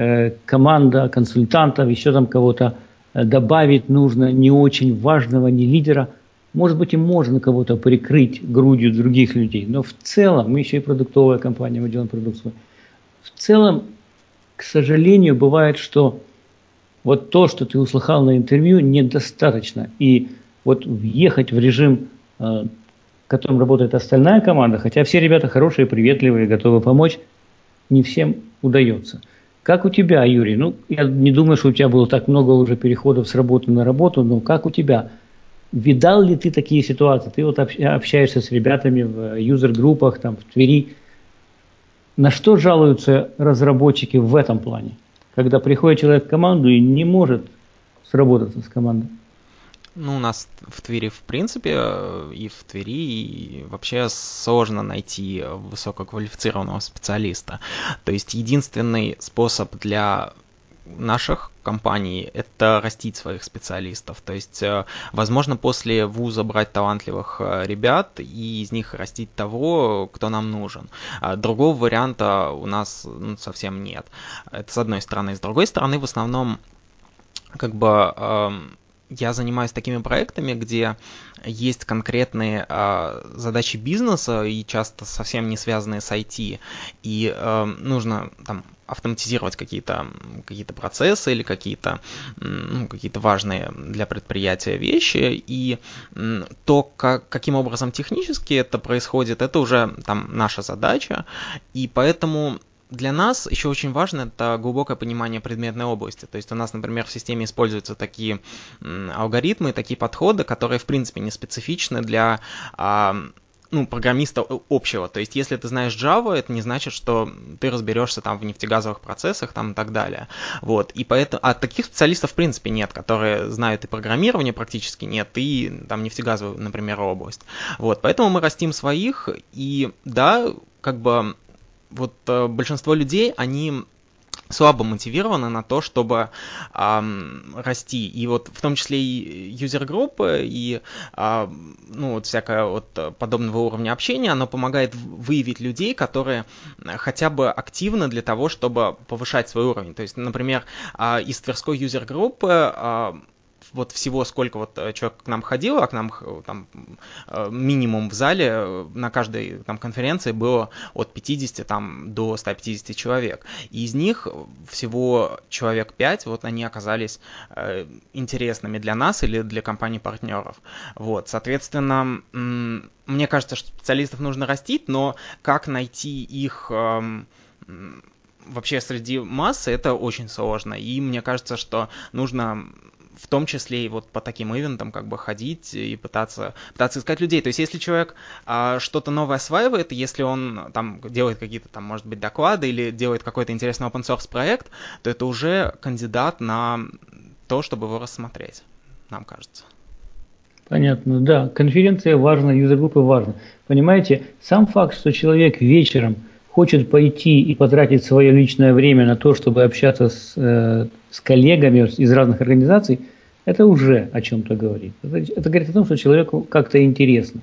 команда консультантов, еще там кого-то добавить нужно, не очень важного, не лидера, может быть, и можно кого-то прикрыть грудью других людей. Но в целом, мы еще и продуктовая компания, мы делаем продукцию. В целом, к сожалению, бывает, что вот то, что ты услыхал на интервью, недостаточно. И вот въехать в режим, в котором работает остальная команда, хотя все ребята хорошие, приветливые, готовы помочь, не всем удается. Как у тебя, Юрий? Ну, я не думаю, что у тебя было так много уже переходов с работы на работу, но как у тебя? Видал ли ты такие ситуации? Ты вот общаешься с ребятами в юзер-группах, там, в Твери. На что жалуются разработчики в этом плане? Когда приходит человек в команду и не может сработаться с командой. Ну, у нас в Твери, в принципе, и в Твери и вообще сложно найти высококвалифицированного специалиста. То есть единственный способ для наших компаний — это растить своих специалистов. То есть, возможно, после вуза брать талантливых ребят и из них растить того, кто нам нужен. Другого варианта у нас совсем нет. Это с одной стороны. С другой стороны, в основном, как бы, я занимаюсь такими проектами, где есть конкретные задачи бизнеса и часто совсем не связанные с IT, и нужно там автоматизировать какие-то процессы или какие-то важные для предприятия вещи, и то, каким образом технически это происходит, это уже там наша задача, и поэтому для нас еще очень важно это глубокое понимание предметной области. То есть у нас, например, в системе используются такие алгоритмы, такие подходы, которые в принципе не специфичны для программиста общего. То есть если ты знаешь Java, это не значит, что ты разберешься там в нефтегазовых процессах там, и так далее. Вот. И поэтому, таких специалистов в принципе нет, которые знают и программирование практически нет, и там нефтегазовую, например, область. Вот. Поэтому мы растим своих, и да, как бы вот большинство людей, они слабо мотивированы на то, чтобы расти. И вот в том числе и юзер-группы, и вот всякое вот подобного уровня общения, оно помогает выявить людей, которые хотя бы активны для того, чтобы повышать свой уровень. То есть, например, из Тверской юзер-группы вот всего сколько вот человек к нам ходило, а к нам там минимум в зале на каждой там конференции было от 50 там, до 150 человек. И из них всего человек 5, вот они оказались интересными для нас или для компаний-партнеров. Вот, соответственно, мне кажется, что специалистов нужно растить, но как найти их вообще среди массы, это очень сложно. И мне кажется, что нужно в том числе и вот по таким ивентам как бы ходить и пытаться искать людей. То есть если человек что-то новое осваивает, если он там делает какие-то там, может быть, доклады или делает какой-то интересный open source проект, то это уже кандидат на то, чтобы его рассмотреть, нам кажется. Понятно, да. Конференция важна, юзер-группы важны. Понимаете, сам факт, что человек вечером хочет пойти и потратить свое личное время на то, чтобы общаться с коллегами из разных организаций, это уже о чем-то говорит. Это говорит о том, что человеку как-то интересно.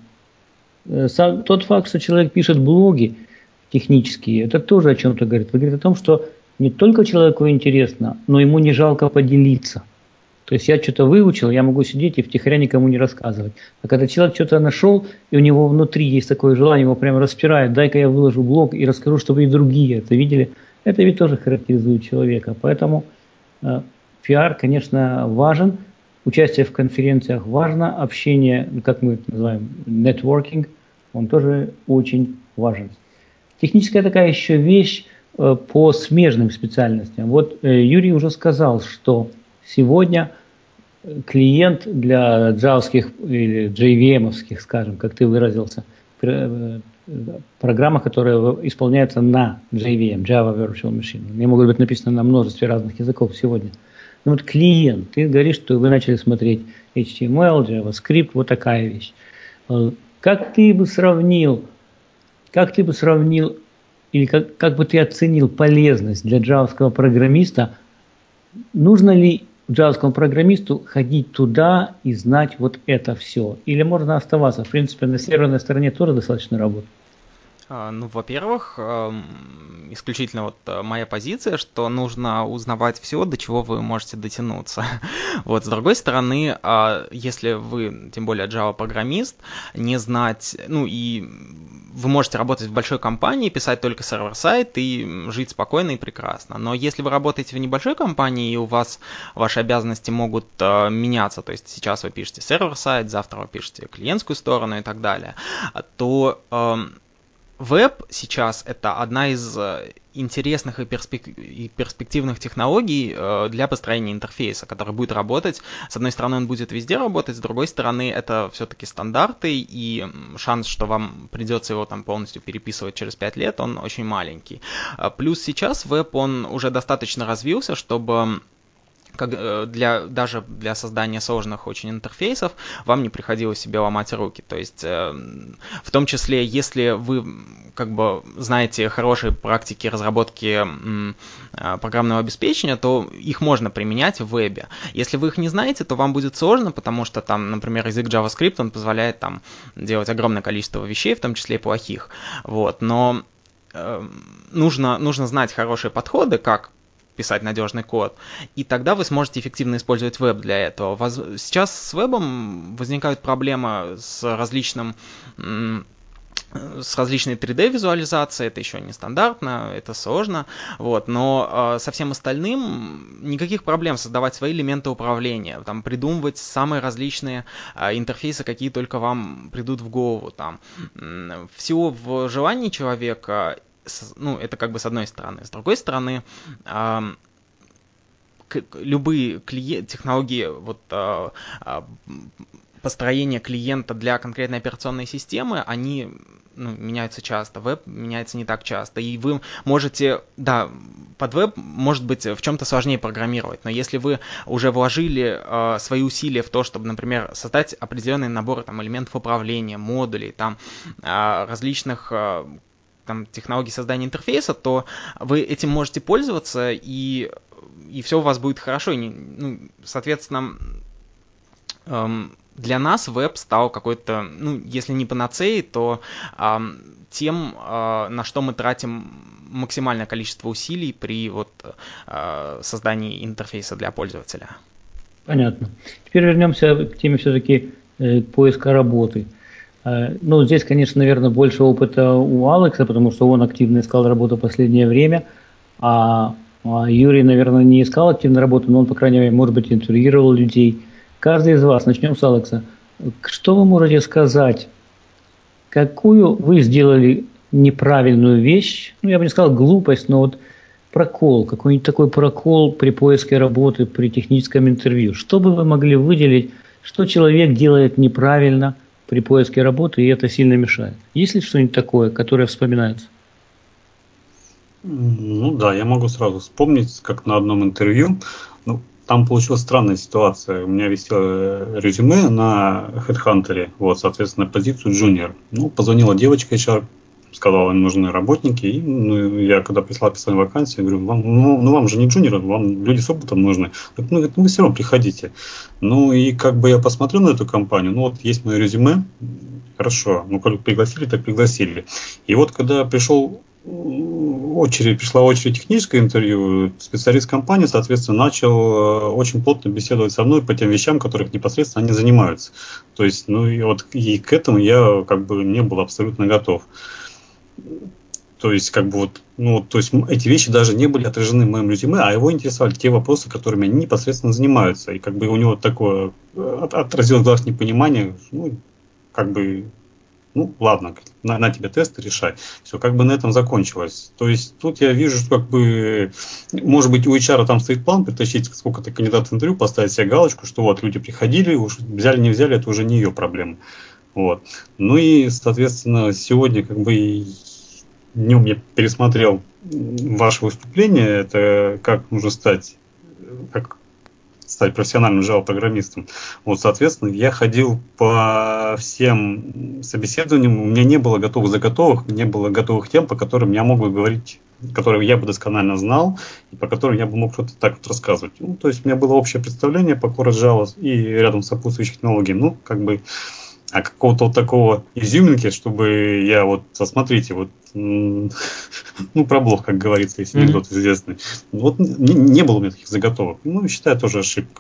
Тот факт, что человек пишет блоги технические, это тоже о чем-то говорит. Это говорит о том, что не только человеку интересно, но ему не жалко поделиться. То есть я что-то выучил, я могу сидеть и втихаря никому не рассказывать. А когда человек что-то нашел, и у него внутри есть такое желание, его прямо распирает, дай-ка я выложу блог и расскажу, чтобы и другие это видели, это ведь тоже характеризует человека. Поэтому пиар, конечно, важен, участие в конференциях важно, общение, как мы это называем, нетворкинг, он тоже очень важен. Техническая такая еще вещь по смежным специальностям. Вот Юрий уже сказал, что сегодня клиент для джавских или JVM-овских, скажем, как ты выразился, программа, которая исполняется на JVM, Java Virtual Machine. Они могут быть написаны на множестве разных языков сегодня. Но вот клиент, ты говоришь, что вы начали смотреть HTML, JavaScript, вот такая вещь. Как ты бы сравнил, или как бы ты оценил полезность для джавского программиста? Нужно ли джавскому программисту ходить туда и знать вот это все? Или можно оставаться? В принципе, на серверной стороне тоже достаточно работы. Ну, во-первых, исключительно моя позиция, что нужно узнавать все, до чего вы можете дотянуться. Вот, с другой стороны, если вы, тем более Java-программист, не знать, ну и вы можете работать в большой компании, писать только сервер-сайт и жить спокойно и прекрасно. Но если вы работаете в небольшой компании и у вас ваши обязанности могут меняться, то есть сейчас вы пишете сервер-сайт, завтра вы пишете клиентскую сторону и так далее, то веб сейчас это одна из интересных и перспективных технологий для построения интерфейса, который будет работать. С одной стороны, он будет везде работать, с другой стороны, это все-таки стандарты, и шанс, что вам придется его там полностью переписывать через 5 лет, он очень маленький. Плюс сейчас веб, он уже достаточно развился, чтобы даже для создания сложных очень интерфейсов вам не приходилось себе ломать руки. То есть, в том числе, если вы знаете хорошие практики разработки программного обеспечения, то их можно применять в вебе. Если вы их не знаете, то вам будет сложно, потому что там, например, язык JavaScript, он позволяет там делать огромное количество вещей, в том числе и плохих. Вот. Но нужно знать хорошие подходы, как писать надежный код, и тогда вы сможете эффективно использовать веб для этого. Сейчас с вебом возникают проблемы с различной 3D-визуализацией, это еще не стандартно, это сложно, вот, но со всем остальным никаких проблем создавать свои элементы управления, там, придумывать самые различные интерфейсы, какие только вам придут в голову. Там. Всего в желании человека, ну, это с одной стороны. С другой стороны, любые технологии построения клиента для конкретной операционной системы, они меняются часто. Веб меняется не так часто. И вы можете, под веб может быть в чем-то сложнее программировать, но если вы уже вложили свои усилия в то, чтобы, например, создать определенный набор элементов управления, модулей, различных технологий создания интерфейса, то вы этим можете пользоваться, и все у вас будет хорошо. Соответственно, для нас веб стал какой-то, если не панацеей, то тем, на что мы тратим максимальное количество усилий при создании интерфейса для пользователя. Понятно. Теперь вернемся к теме все-таки поиска работы. Здесь, конечно, наверное, больше опыта у Алекса, потому что он активно искал работу в последнее время, а Юрий, наверное, не искал активно работу, но он, по крайней мере, может быть, интервьюировал людей. Каждый из вас, начнем с Алекса. Что вы можете сказать, какую вы сделали неправильную вещь, я бы не сказал глупость, но прокол, какой-нибудь такой прокол при поиске работы, при техническом интервью? Что бы вы могли выделить, что человек делает неправильно при поиске работы, и это сильно мешает? Есть ли что-нибудь такое, которое вспоминается? Я могу сразу вспомнить, как на одном интервью, там получилась странная ситуация. У меня висело резюме на HeadHunter, соответственно, позицию junior. Позвонила девочка HR, сказала, им нужны работники. И я когда прислал описание вакансии, говорю, вам же не джуниор, вам люди с опытом нужны. Вы все равно приходите. И я посмотрел на эту компанию, есть мое резюме, хорошо, как пригласили, так пригласили. И когда пришла очередь техническое интервью, специалист компании, соответственно, начал очень плотно беседовать со мной по тем вещам, которых непосредственно они занимаются. То есть, и к этому я не был абсолютно готов. То есть, эти вещи даже не были отражены в моем резюме, а его интересовали те вопросы, которыми они непосредственно занимаются. И у него такое отразилось глаз непонимание, ладно, на тебе тесты решай. Все, на этом закончилось. То есть тут я вижу, что может быть, у HR там стоит план притащить сколько-то кандидатов в интервью, поставить себе галочку, что люди приходили, уж взяли, не взяли, это уже не ее проблема. И, соответственно, сегодня днем я пересмотрел ваше выступление, это как нужно стать стать профессиональным Java-программистом. Вот, соответственно, я ходил по всем собеседованиям, у меня не было готовых заготовок, не было готовых тем, по которым я мог бы говорить, которые я бы досконально знал, и по которым я бы мог что-то так вот рассказывать. Ну, то есть у меня было общее представление по Core Java и рядом сопутствующих технологий. Ну, как бы, а какого-то вот такого изюминки, чтобы я вот, смотрите, вот, ну, про блог, как говорится, есть анекдот известный. Вот не было у меня таких заготовок. Ну, считаю, тоже ошибка.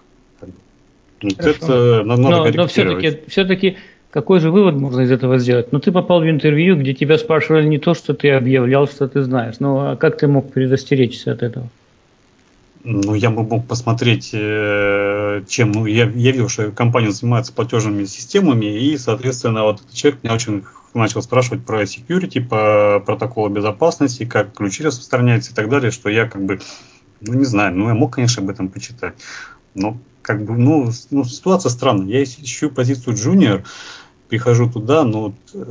Вот это надо корректировать. Но все-таки какой же вывод можно из этого сделать? Ну, ты попал в интервью, где тебя спрашивали не то, что ты объявлял, что ты знаешь. Ну, а как ты мог предостеречься от этого? Ну, я бы мог посмотреть, чем. Ну, я видел, что компания занимается платежными системами, и, соответственно, вот этот человек меня очень начал спрашивать про security, по протоколу безопасности, как ключи распространяются и так далее, что я как бы, ну, не знаю, ну, я мог, конечно, об этом почитать. Но, как бы, ну ситуация странная. Я ищу позицию junior, прихожу туда, но вот,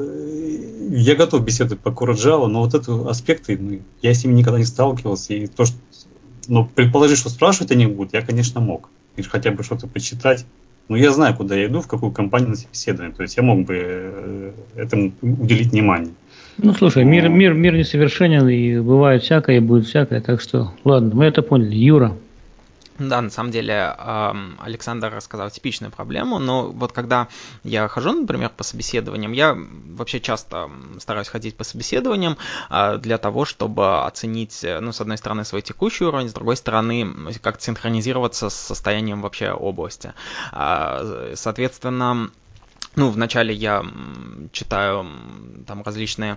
я готов беседовать по Core Java, но вот эти аспекты, ну, я с ними никогда не сталкивался, и то, что, ну, предположить, что спрашивать они будут, я, конечно, мог. И хотя бы что-то почитать. Но я знаю, куда я иду, в какую компанию на собеседование. То есть я мог бы этому уделить внимание. Ну, слушай, мир несовершенен, и бывает всякое, и будет всякое, так что, ладно, мы это поняли. Юра. Да, на самом деле Александр рассказал типичную проблему, но вот когда я хожу, например, по собеседованиям, я вообще часто стараюсь ходить по собеседованиям для того, чтобы оценить, ну, с одной стороны, свой текущий уровень, с другой стороны, как-то синхронизироваться с состоянием вообще области. Соответственно, ну, вначале я читаю там различные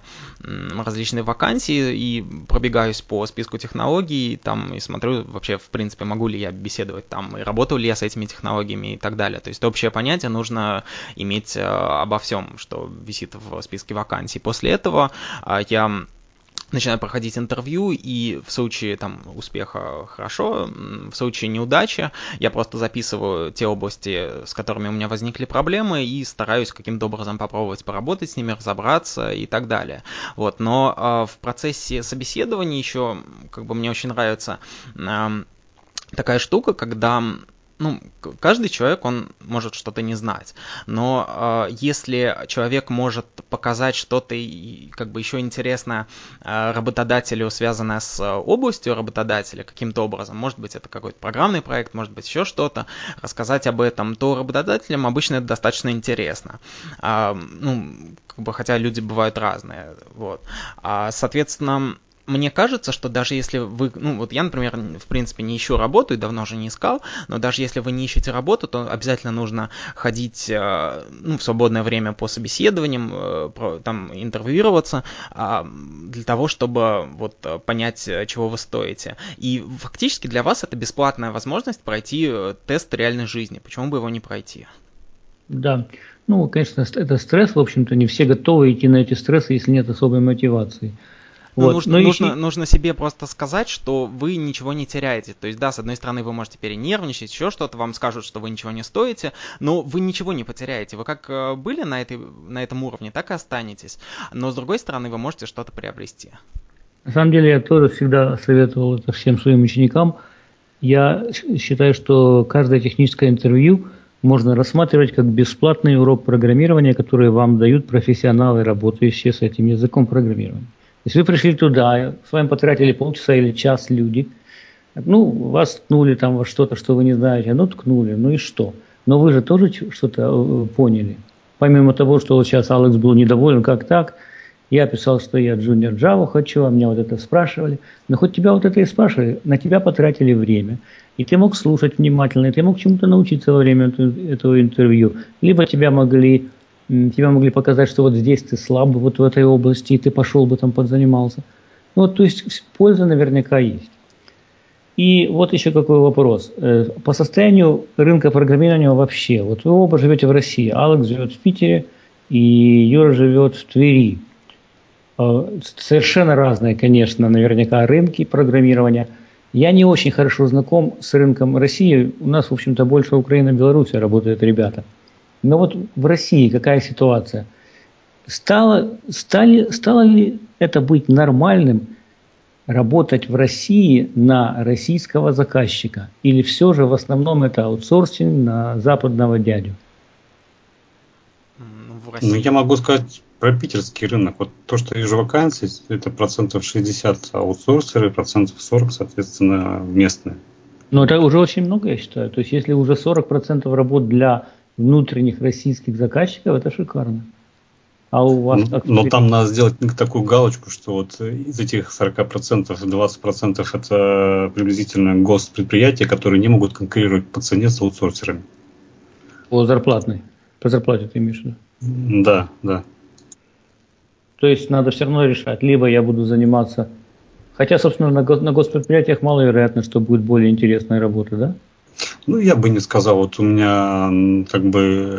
вакансии и пробегаюсь по списку технологий там, и смотрю вообще, в принципе, могу ли я беседовать там, и работал ли я с этими технологиями и так далее. То есть общее понятие нужно иметь обо всем, что висит в списке вакансий. После этого я начинаю проходить интервью, и в случае там успеха хорошо, в случае неудачи я просто записываю те области, с которыми у меня возникли проблемы, и стараюсь каким-то образом попробовать поработать с ними, разобраться и так далее. Вот. Но в процессе собеседования еще как бы мне очень нравится такая штука, когда, ну, каждый человек, он может что-то не знать, но если человек может показать что-то как бы еще интересное работодателю, связанное с областью работодателя каким-то образом, может быть, это какой-то программный проект, может быть, еще что-то, рассказать об этом, то работодателям обычно это достаточно интересно. Ну, как бы, хотя люди бывают разные, вот. Соответственно, мне кажется, что даже если вы, ну вот я, например, в принципе не ищу работу и давно уже не искал, но даже если вы не ищете работу, то обязательно нужно ходить, ну, в свободное время по собеседованиям, там интервьюироваться, для того, чтобы вот понять, чего вы стоите. И фактически для вас это бесплатная возможность пройти тест реальной жизни. Почему бы его не пройти? Да, ну, конечно, это стресс, в общем-то, не все готовы идти на эти стрессы, если нет особой мотивации. Ну, вот. нужно себе просто сказать, что вы ничего не теряете. То есть, да, с одной стороны, вы можете перенервничать, еще что-то, вам скажут, что вы ничего не стоите, но вы ничего не потеряете. Вы как были на этом уровне, так и останетесь. Но с другой стороны, вы можете что-то приобрести. На самом деле, я тоже всегда советовал это всем своим ученикам. Я считаю, что каждое техническое интервью можно рассматривать как бесплатный урок программирования, который вам дают профессионалы, работающие с этим языком программирования. Если вы пришли туда, с вами потратили полчаса или час люди, ну, вас ткнули там во что-то, что вы не знаете, ну, ткнули, ну и что? Но вы же тоже что-то поняли. Помимо того, что вот сейчас Алекс был недоволен, как так, я писал, что я Junior Java хочу, а меня вот это спрашивали. Но хоть тебя вот это и спрашивали, на тебя потратили время. И ты мог слушать внимательно, и ты мог чему-то научиться во время этого интервью. Либо тебе могли показать, что вот здесь ты слаб вот в этой области, и ты пошел бы там подзанимался. Ну, вот, то есть польза наверняка есть. И вот еще какой вопрос. По состоянию рынка программирования вообще. Вот вы оба живете в России. Алекс живет в Питере, и Юра живет в Твери. Совершенно разные, конечно, наверняка рынки программирования. Я не очень хорошо знаком с рынком России. У нас, в общем-то, больше Украина, Беларусь работают ребята. Но вот в России какая ситуация? Стало ли это быть нормальным работать в России на российского заказчика? Или все же в основном это аутсорсинг на западного дядю? В Ну, России. я могу сказать про питерский рынок. Вот то, что я вижу вакансий, это 60% аутсорсеры, 40%, соответственно, местные. Но это уже очень много, я считаю. То есть если уже 40% работ для внутренних российских заказчиков, это шикарно. А у вас как? Но там надо сделать такую галочку, что вот из этих 40% 20% это приблизительно госпредприятия, которые не могут конкурировать по цене с аутсорсерами. По зарплатной. По зарплате ты имеешь в виду? Да, да. То есть надо все равно решать. Либо я буду заниматься... Хотя, собственно, на госпредприятиях маловероятно, что будет более интересная работа, да? Ну, я бы не сказал, вот у меня как бы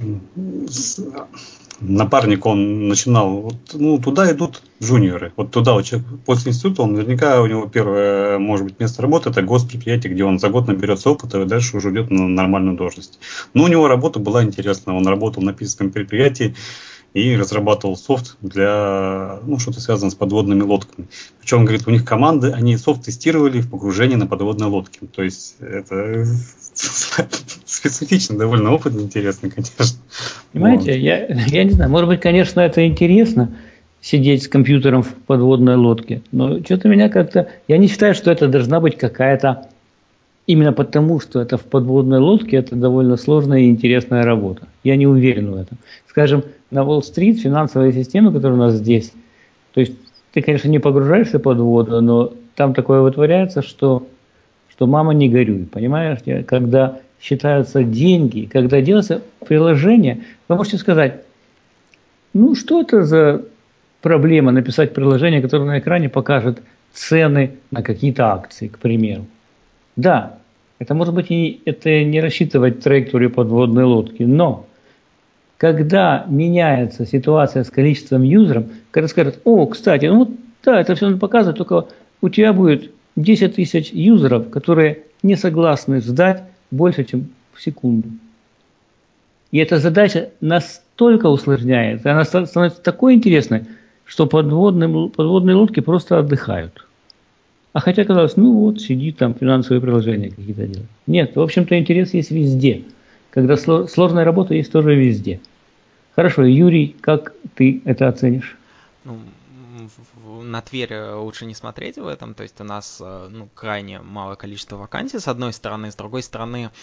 напарник, он начинал, вот, ну, туда идут джуниоры, вот туда вот человек после института, он наверняка, у него первое, может быть, место работы, это госпредприятие, где он за год наберется опыта и дальше уже идет на нормальную должность. Но у него работа была интересная, он работал на питерском предприятии и разрабатывал софт для, ну, что-то связанное с подводными лодками. Причем, он говорит, у них команды, они софт тестировали в погружении на подводные лодки. То есть, это специфично, довольно опыт интересный, конечно. Понимаете, я не знаю, может быть, конечно, это интересно, сидеть с компьютером в подводной лодке, но что-то меня как-то... Я не считаю, что это должна быть какая-то... Именно потому, что это в подводной лодке, это довольно сложная и интересная работа. Я не уверен в этом. Скажем, на Уолл-стрит финансовая система, которая у нас здесь, то есть ты, конечно, не погружаешься под воду, но там такое вытворяется, что мама не горюй, понимаешь? Когда считаются деньги, когда делается приложение, вы можете сказать, ну что это за проблема написать приложение, которое на экране покажет цены на какие-то акции, к примеру. Да, это может быть и это не рассчитывать траекторию подводной лодки, но когда меняется ситуация с количеством юзеров, когда скажут, о, кстати, ну вот, да, это все надо показывать, только у тебя будет 10 тысяч юзеров, которые не согласны ждать больше, чем в секунду. И эта задача настолько усложняется, она становится такой интересной, что подводные лодки просто отдыхают. А хотя казалось, ну вот, сидит там финансовые приложения какие-то делает. Нет, в общем-то интерес есть везде. Когда сложная работа есть тоже везде. Хорошо, Юрий, как ты это оценишь? Ну, на Тверь лучше не смотреть в этом, то есть у нас ну, крайне малое количество вакансий, с одной стороны, с другой стороны,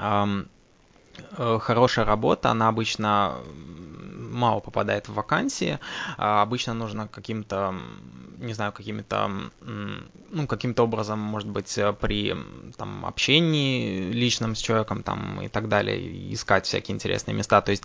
хорошая работа, она обычно мало попадает в вакансии, обычно нужно каким-то, не знаю, ну, каким-то образом, может быть, при там, общении личном с человеком там, и так далее, искать всякие интересные места, то есть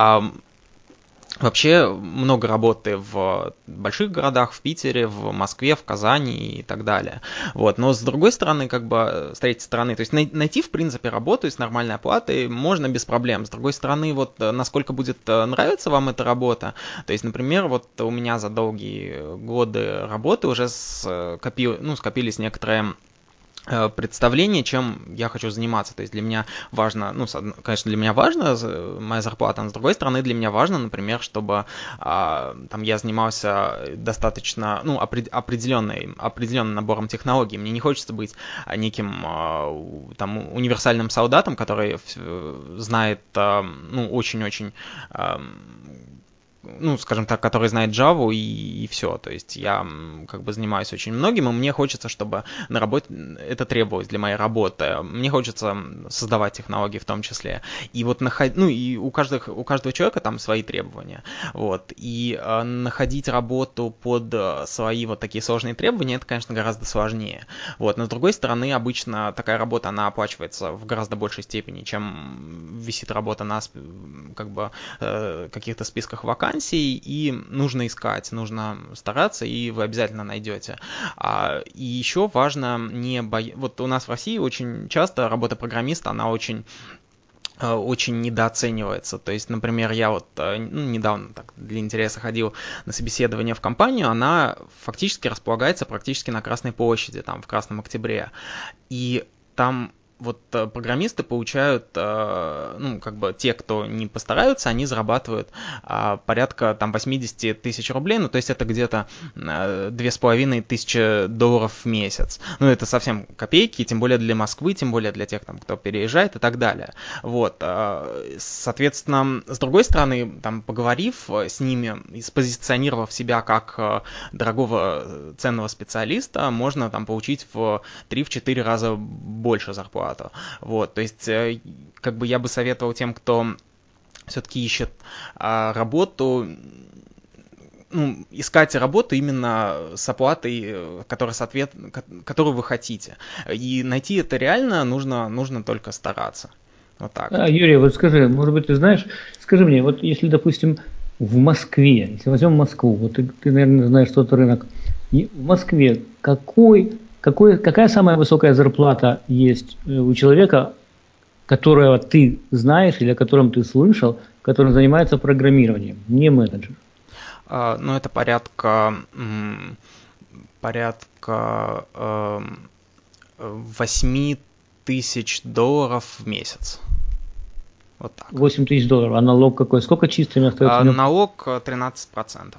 вообще много работы в больших городах, в Питере, в Москве, в Казани и так далее. Вот. Но с другой стороны, как бы, с третьей стороны, то есть найти, в принципе, работу с нормальной оплатой можно без проблем. С другой стороны, вот насколько будет нравиться вам эта работа, то есть, например, вот у меня за долгие годы работы уже скопились некоторые представление, чем я хочу заниматься. То есть для меня важно, ну, конечно, для меня важна моя зарплата, но с другой стороны для меня важно, например, чтобы там я занимался достаточно, ну, определенным набором технологий. Мне не хочется быть неким там универсальным солдатом, который знает, ну, очень-очень ну, скажем так, который знает Java и все. То есть я как бы занимаюсь очень многим, и мне хочется, чтобы на работе это требовалось для моей работы. Мне хочется создавать технологии в том числе. И вот ну, и у каждого человека там свои требования. Вот. И находить работу под свои вот такие сложные требования, это, конечно, гораздо сложнее. Вот. Но с другой стороны, обычно такая работа, она оплачивается в гораздо большей степени, чем висит работа на как бы каких-то списках вакансий, и нужно искать, нужно стараться, и вы обязательно найдете. И еще важно не бояться... Вот у нас в России очень часто работа программиста, она очень недооценивается. То есть, например, я вот недавно так для интереса ходил на собеседование в компанию, она фактически располагается практически на Красной площади, там, в Красном Октябре. И там вот программисты получают, ну, как бы те, кто не постараются, они зарабатывают порядка там 80 тысяч рублей, ну, то есть это где-то $2500 в месяц. Ну, это совсем копейки, тем более для Москвы, тем более для тех, там, кто переезжает и так далее. Вот, соответственно, с другой стороны, там, поговорив с ними и спозиционировав себя как дорогого ценного специалиста, можно там получить в 3-4 раза больше зарплату. Вот, то есть, как бы я бы советовал тем, кто все-таки ищет работу, ну, искать работу именно с оплатой, которую вы хотите. И найти это реально нужно только стараться. Вот так вот. Юрий, вот скажи, может быть, ты знаешь, скажи мне, вот если, допустим, в Москве, если возьмем Москву, вот ты наверное, знаешь тот рынок, и в Москве какая самая высокая зарплата есть у человека, которого ты знаешь или о котором ты слышал, который занимается программированием, не менеджер? Ну, это порядка 8 000 в месяц. Вот так. $8000. А налог какой? Сколько чистыми остается? Налог 13%.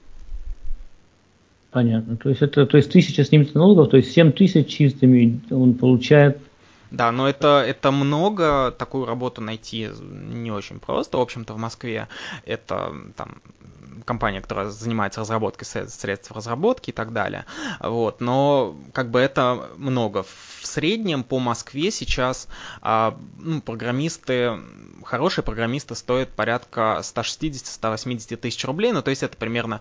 Понятно. То есть 1000 снимется налогов, то есть 7000 чистыми он получает. Да, но это много, такую работу найти не очень просто. В общем-то, в Москве это там компания, которая занимается разработкой средств разработки и так далее. Вот, но как бы это много. В среднем по Москве сейчас хорошие программисты стоят порядка 160-180 тысяч рублей, ну то есть это примерно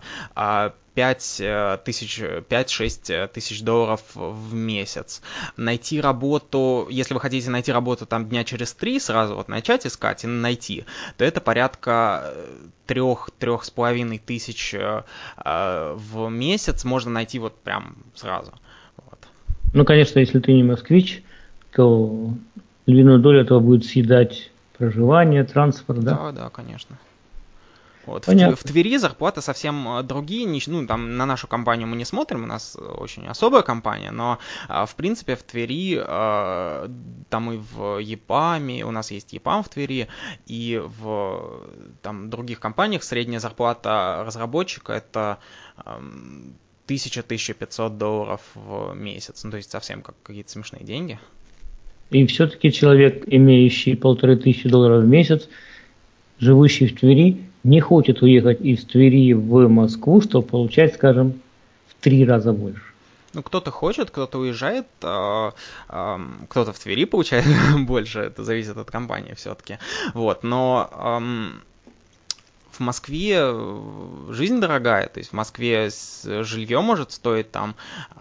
5-6 тысяч долларов в месяц. Найти работу, если вы хотите найти работу там дня через 3, сразу вот начать искать и найти, то это порядка 3-3,5 тысяч в месяц можно найти вот прям сразу. Вот. Ну, конечно, если ты не москвич, то львиную долю этого будет съедать проживание, транспорт, да? Да, конечно. Вот. Понятно. В Твери зарплаты совсем другие. Ну, там на нашу компанию мы не смотрим, у нас очень особая компания, но в принципе в Твери, там и в ЕПАМе, у нас есть ЕПАМ в Твери, и в там, других компаниях средняя зарплата разработчика это 1000-1500 долларов в месяц. Ну, то есть совсем как какие-то смешные деньги. И все-таки человек, имеющий $1500 в месяц, живущий в Твери, не хочет уехать из Твери в Москву, чтобы получать, скажем, в 3 раза больше. Ну, кто-то хочет, кто-то уезжает, кто-то в Твери получает больше, это зависит от компании все-таки. Вот, но в Москве жизнь дорогая, то есть в Москве жилье может стоить там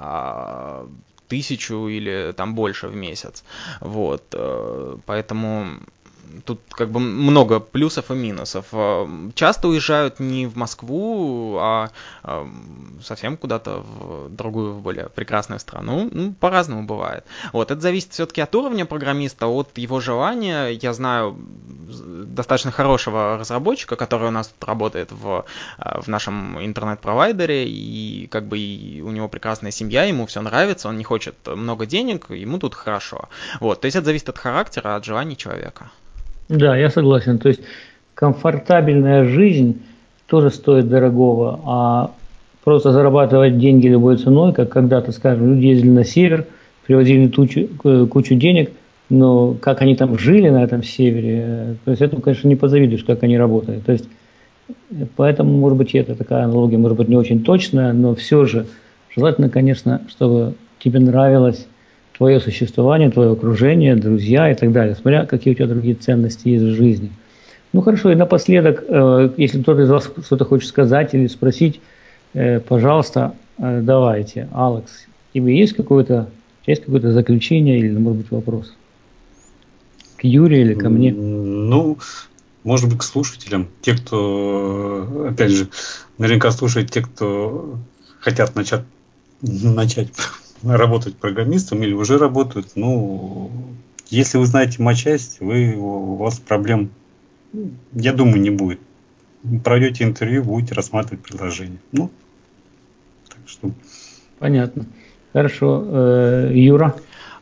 1000 или там больше в месяц. Вот, поэтому тут как бы много плюсов и минусов. Часто уезжают не в Москву, а совсем куда-то в другую, в более прекрасную страну. Ну, по-разному бывает. Вот, это зависит все-таки от уровня программиста, от его желания. Я знаю достаточно хорошего разработчика, который у нас тут работает в нашем интернет-провайдере, и как бы и у него прекрасная семья, ему все нравится, он не хочет много денег, ему тут хорошо. Вот, то есть это зависит от характера, от желаний человека. Да, я согласен. То есть комфортабельная жизнь тоже стоит дорогого, а просто зарабатывать деньги любой ценой, как когда-то, скажем, люди ездили на север, привозили кучу денег, но как они там жили на этом севере, то есть этому, конечно, не позавидуешь, как они работают. То есть поэтому, может быть, это такая аналогия, может быть, не очень точная, но все же желательно, конечно, чтобы тебе нравилось твое существование, твое окружение, друзья и так далее, смотря какие у тебя другие ценности есть в жизни. Ну хорошо, и напоследок, если кто-то из вас что-то хочет сказать или спросить, пожалуйста, давайте. Алекс, тебе есть какое-то заключение или, может быть, вопрос? К Юрию или ко мне? Ну, может быть, к слушателям. Те, кто, опять же, наверняка слушают те, кто хотят начать работать программистом или уже работают. Ну, если вы знаете матчасть, у вас проблем, я думаю, не будет. Пройдете интервью, будете рассматривать предложение. Ну, так что... Понятно. Хорошо. Юра?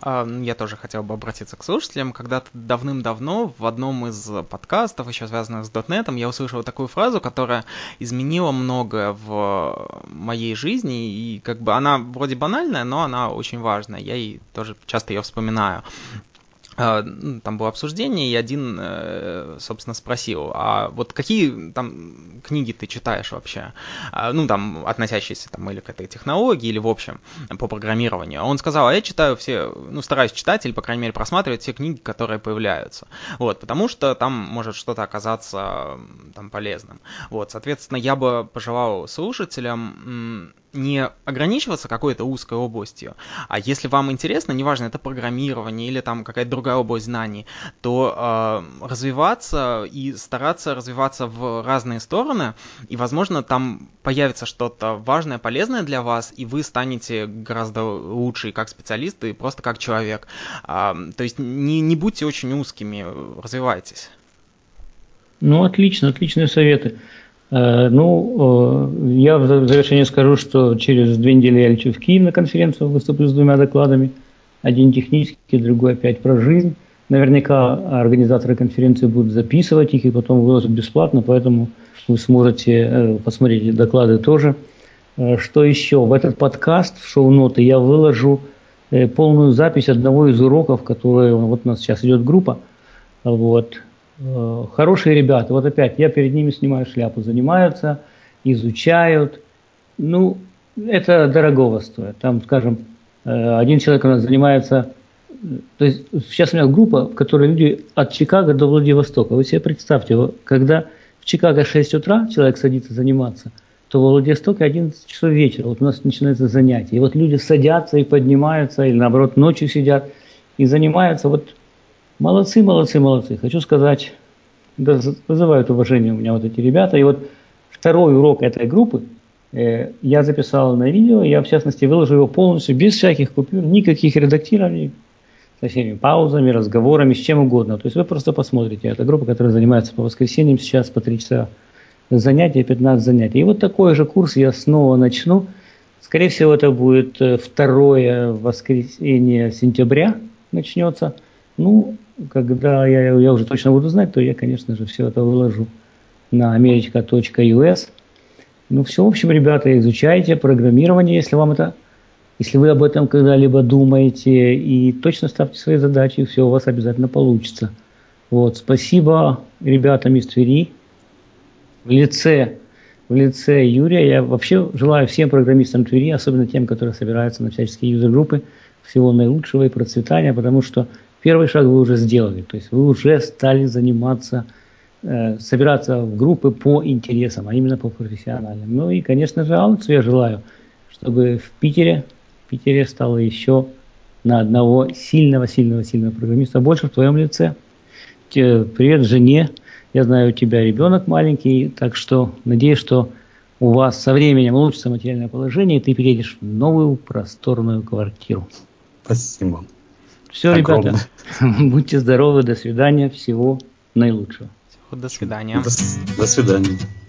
Я тоже хотел бы обратиться к слушателям. Когда-то давным-давно в одном из подкастов, еще связанных с .NET, я услышал такую фразу, которая изменила многое в моей жизни, и как бы она вроде банальная, но она очень важная. Я и тоже часто ее вспоминаю. Там было обсуждение, и один, собственно, спросил, а вот какие там книги ты читаешь вообще? Ну, там, относящиеся там или к этой технологии, или в общем, по программированию. А он сказал, а я читаю все, ну, стараюсь читать, или, по крайней мере, просматривать все книги, которые появляются. Вот, потому что там может что-то оказаться там полезным. Вот, соответственно, я бы пожелал слушателям не ограничиваться какой-то узкой областью, а если вам интересно, неважно, это программирование или там какая-то другая область знаний, то развиваться и стараться развиваться в разные стороны, и, возможно, там появится что-то важное, полезное для вас, и вы станете гораздо лучше как специалист и просто как человек. То есть не будьте очень узкими, развивайтесь. Ну, отлично, отличные советы. Я в завершение скажу, что через 2 недели я лечу в Киев на конференцию, выступлю с 2 докладами. Один технический, другой опять про жизнь. Наверняка организаторы конференции будут записывать их и потом выложат бесплатно, поэтому вы сможете посмотреть доклады тоже. Что еще? В этот подкаст, в шоу-ноты, я выложу полную запись одного из уроков, которые вот у нас сейчас идет группа. Вот. Хорошие ребята, вот опять я перед ними снимаю шляпу, занимаются, изучают. Ну, это дорогого стоит. Там, скажем, один человек у нас занимается, то есть сейчас у меня группа, в которой люди от Чикаго до Владивостока. Вы себе представьте, когда в Чикаго 6 утра человек садится заниматься, то в Владивостоке 11 часов вечера. Вот у нас начинается занятие. И вот люди садятся и поднимаются, или наоборот ночью сидят и занимаются. Вот молодцы, молодцы, молодцы. Хочу сказать, да, вызывают уважение у меня вот эти ребята. И вот второй урок этой группы я записал на видео. Я, в частности, выложу его полностью, без всяких купюр, никаких редактирований, со всеми паузами, разговорами, с чем угодно. То есть вы просто посмотрите. Это группа, которая занимается по воскресеньям сейчас по 3 часа занятия, 15 занятий. И вот такой же курс я снова начну. Скорее всего, это будет 2 воскресенье сентября начнется. Ну, когда я уже точно буду знать, то я, конечно же, все это выложу на america.us. Ну, все, в общем, ребята, изучайте программирование, если вы об этом когда-либо думаете, и точно ставьте свои задачи, и все у вас обязательно получится. Вот, спасибо ребятам из Твери. В лице Юрия я вообще желаю всем программистам Твери, особенно тем, которые собираются на всяческие юзер-группы, всего наилучшего и процветания, потому что первый шаг вы уже сделали, то есть вы уже стали заниматься, собираться в группы по интересам, а именно по профессиональным. Ну и, конечно же, Алексу я желаю, чтобы в Питере стало еще на одного сильного программиста больше в твоем лице. Привет жене. Я знаю, у тебя ребенок маленький, так что надеюсь, что у вас со временем улучшится материальное положение, и ты переедешь в новую просторную квартиру. Спасибо. Все, ребята, будьте здоровы, до свидания, всего наилучшего. До свидания. До свидания.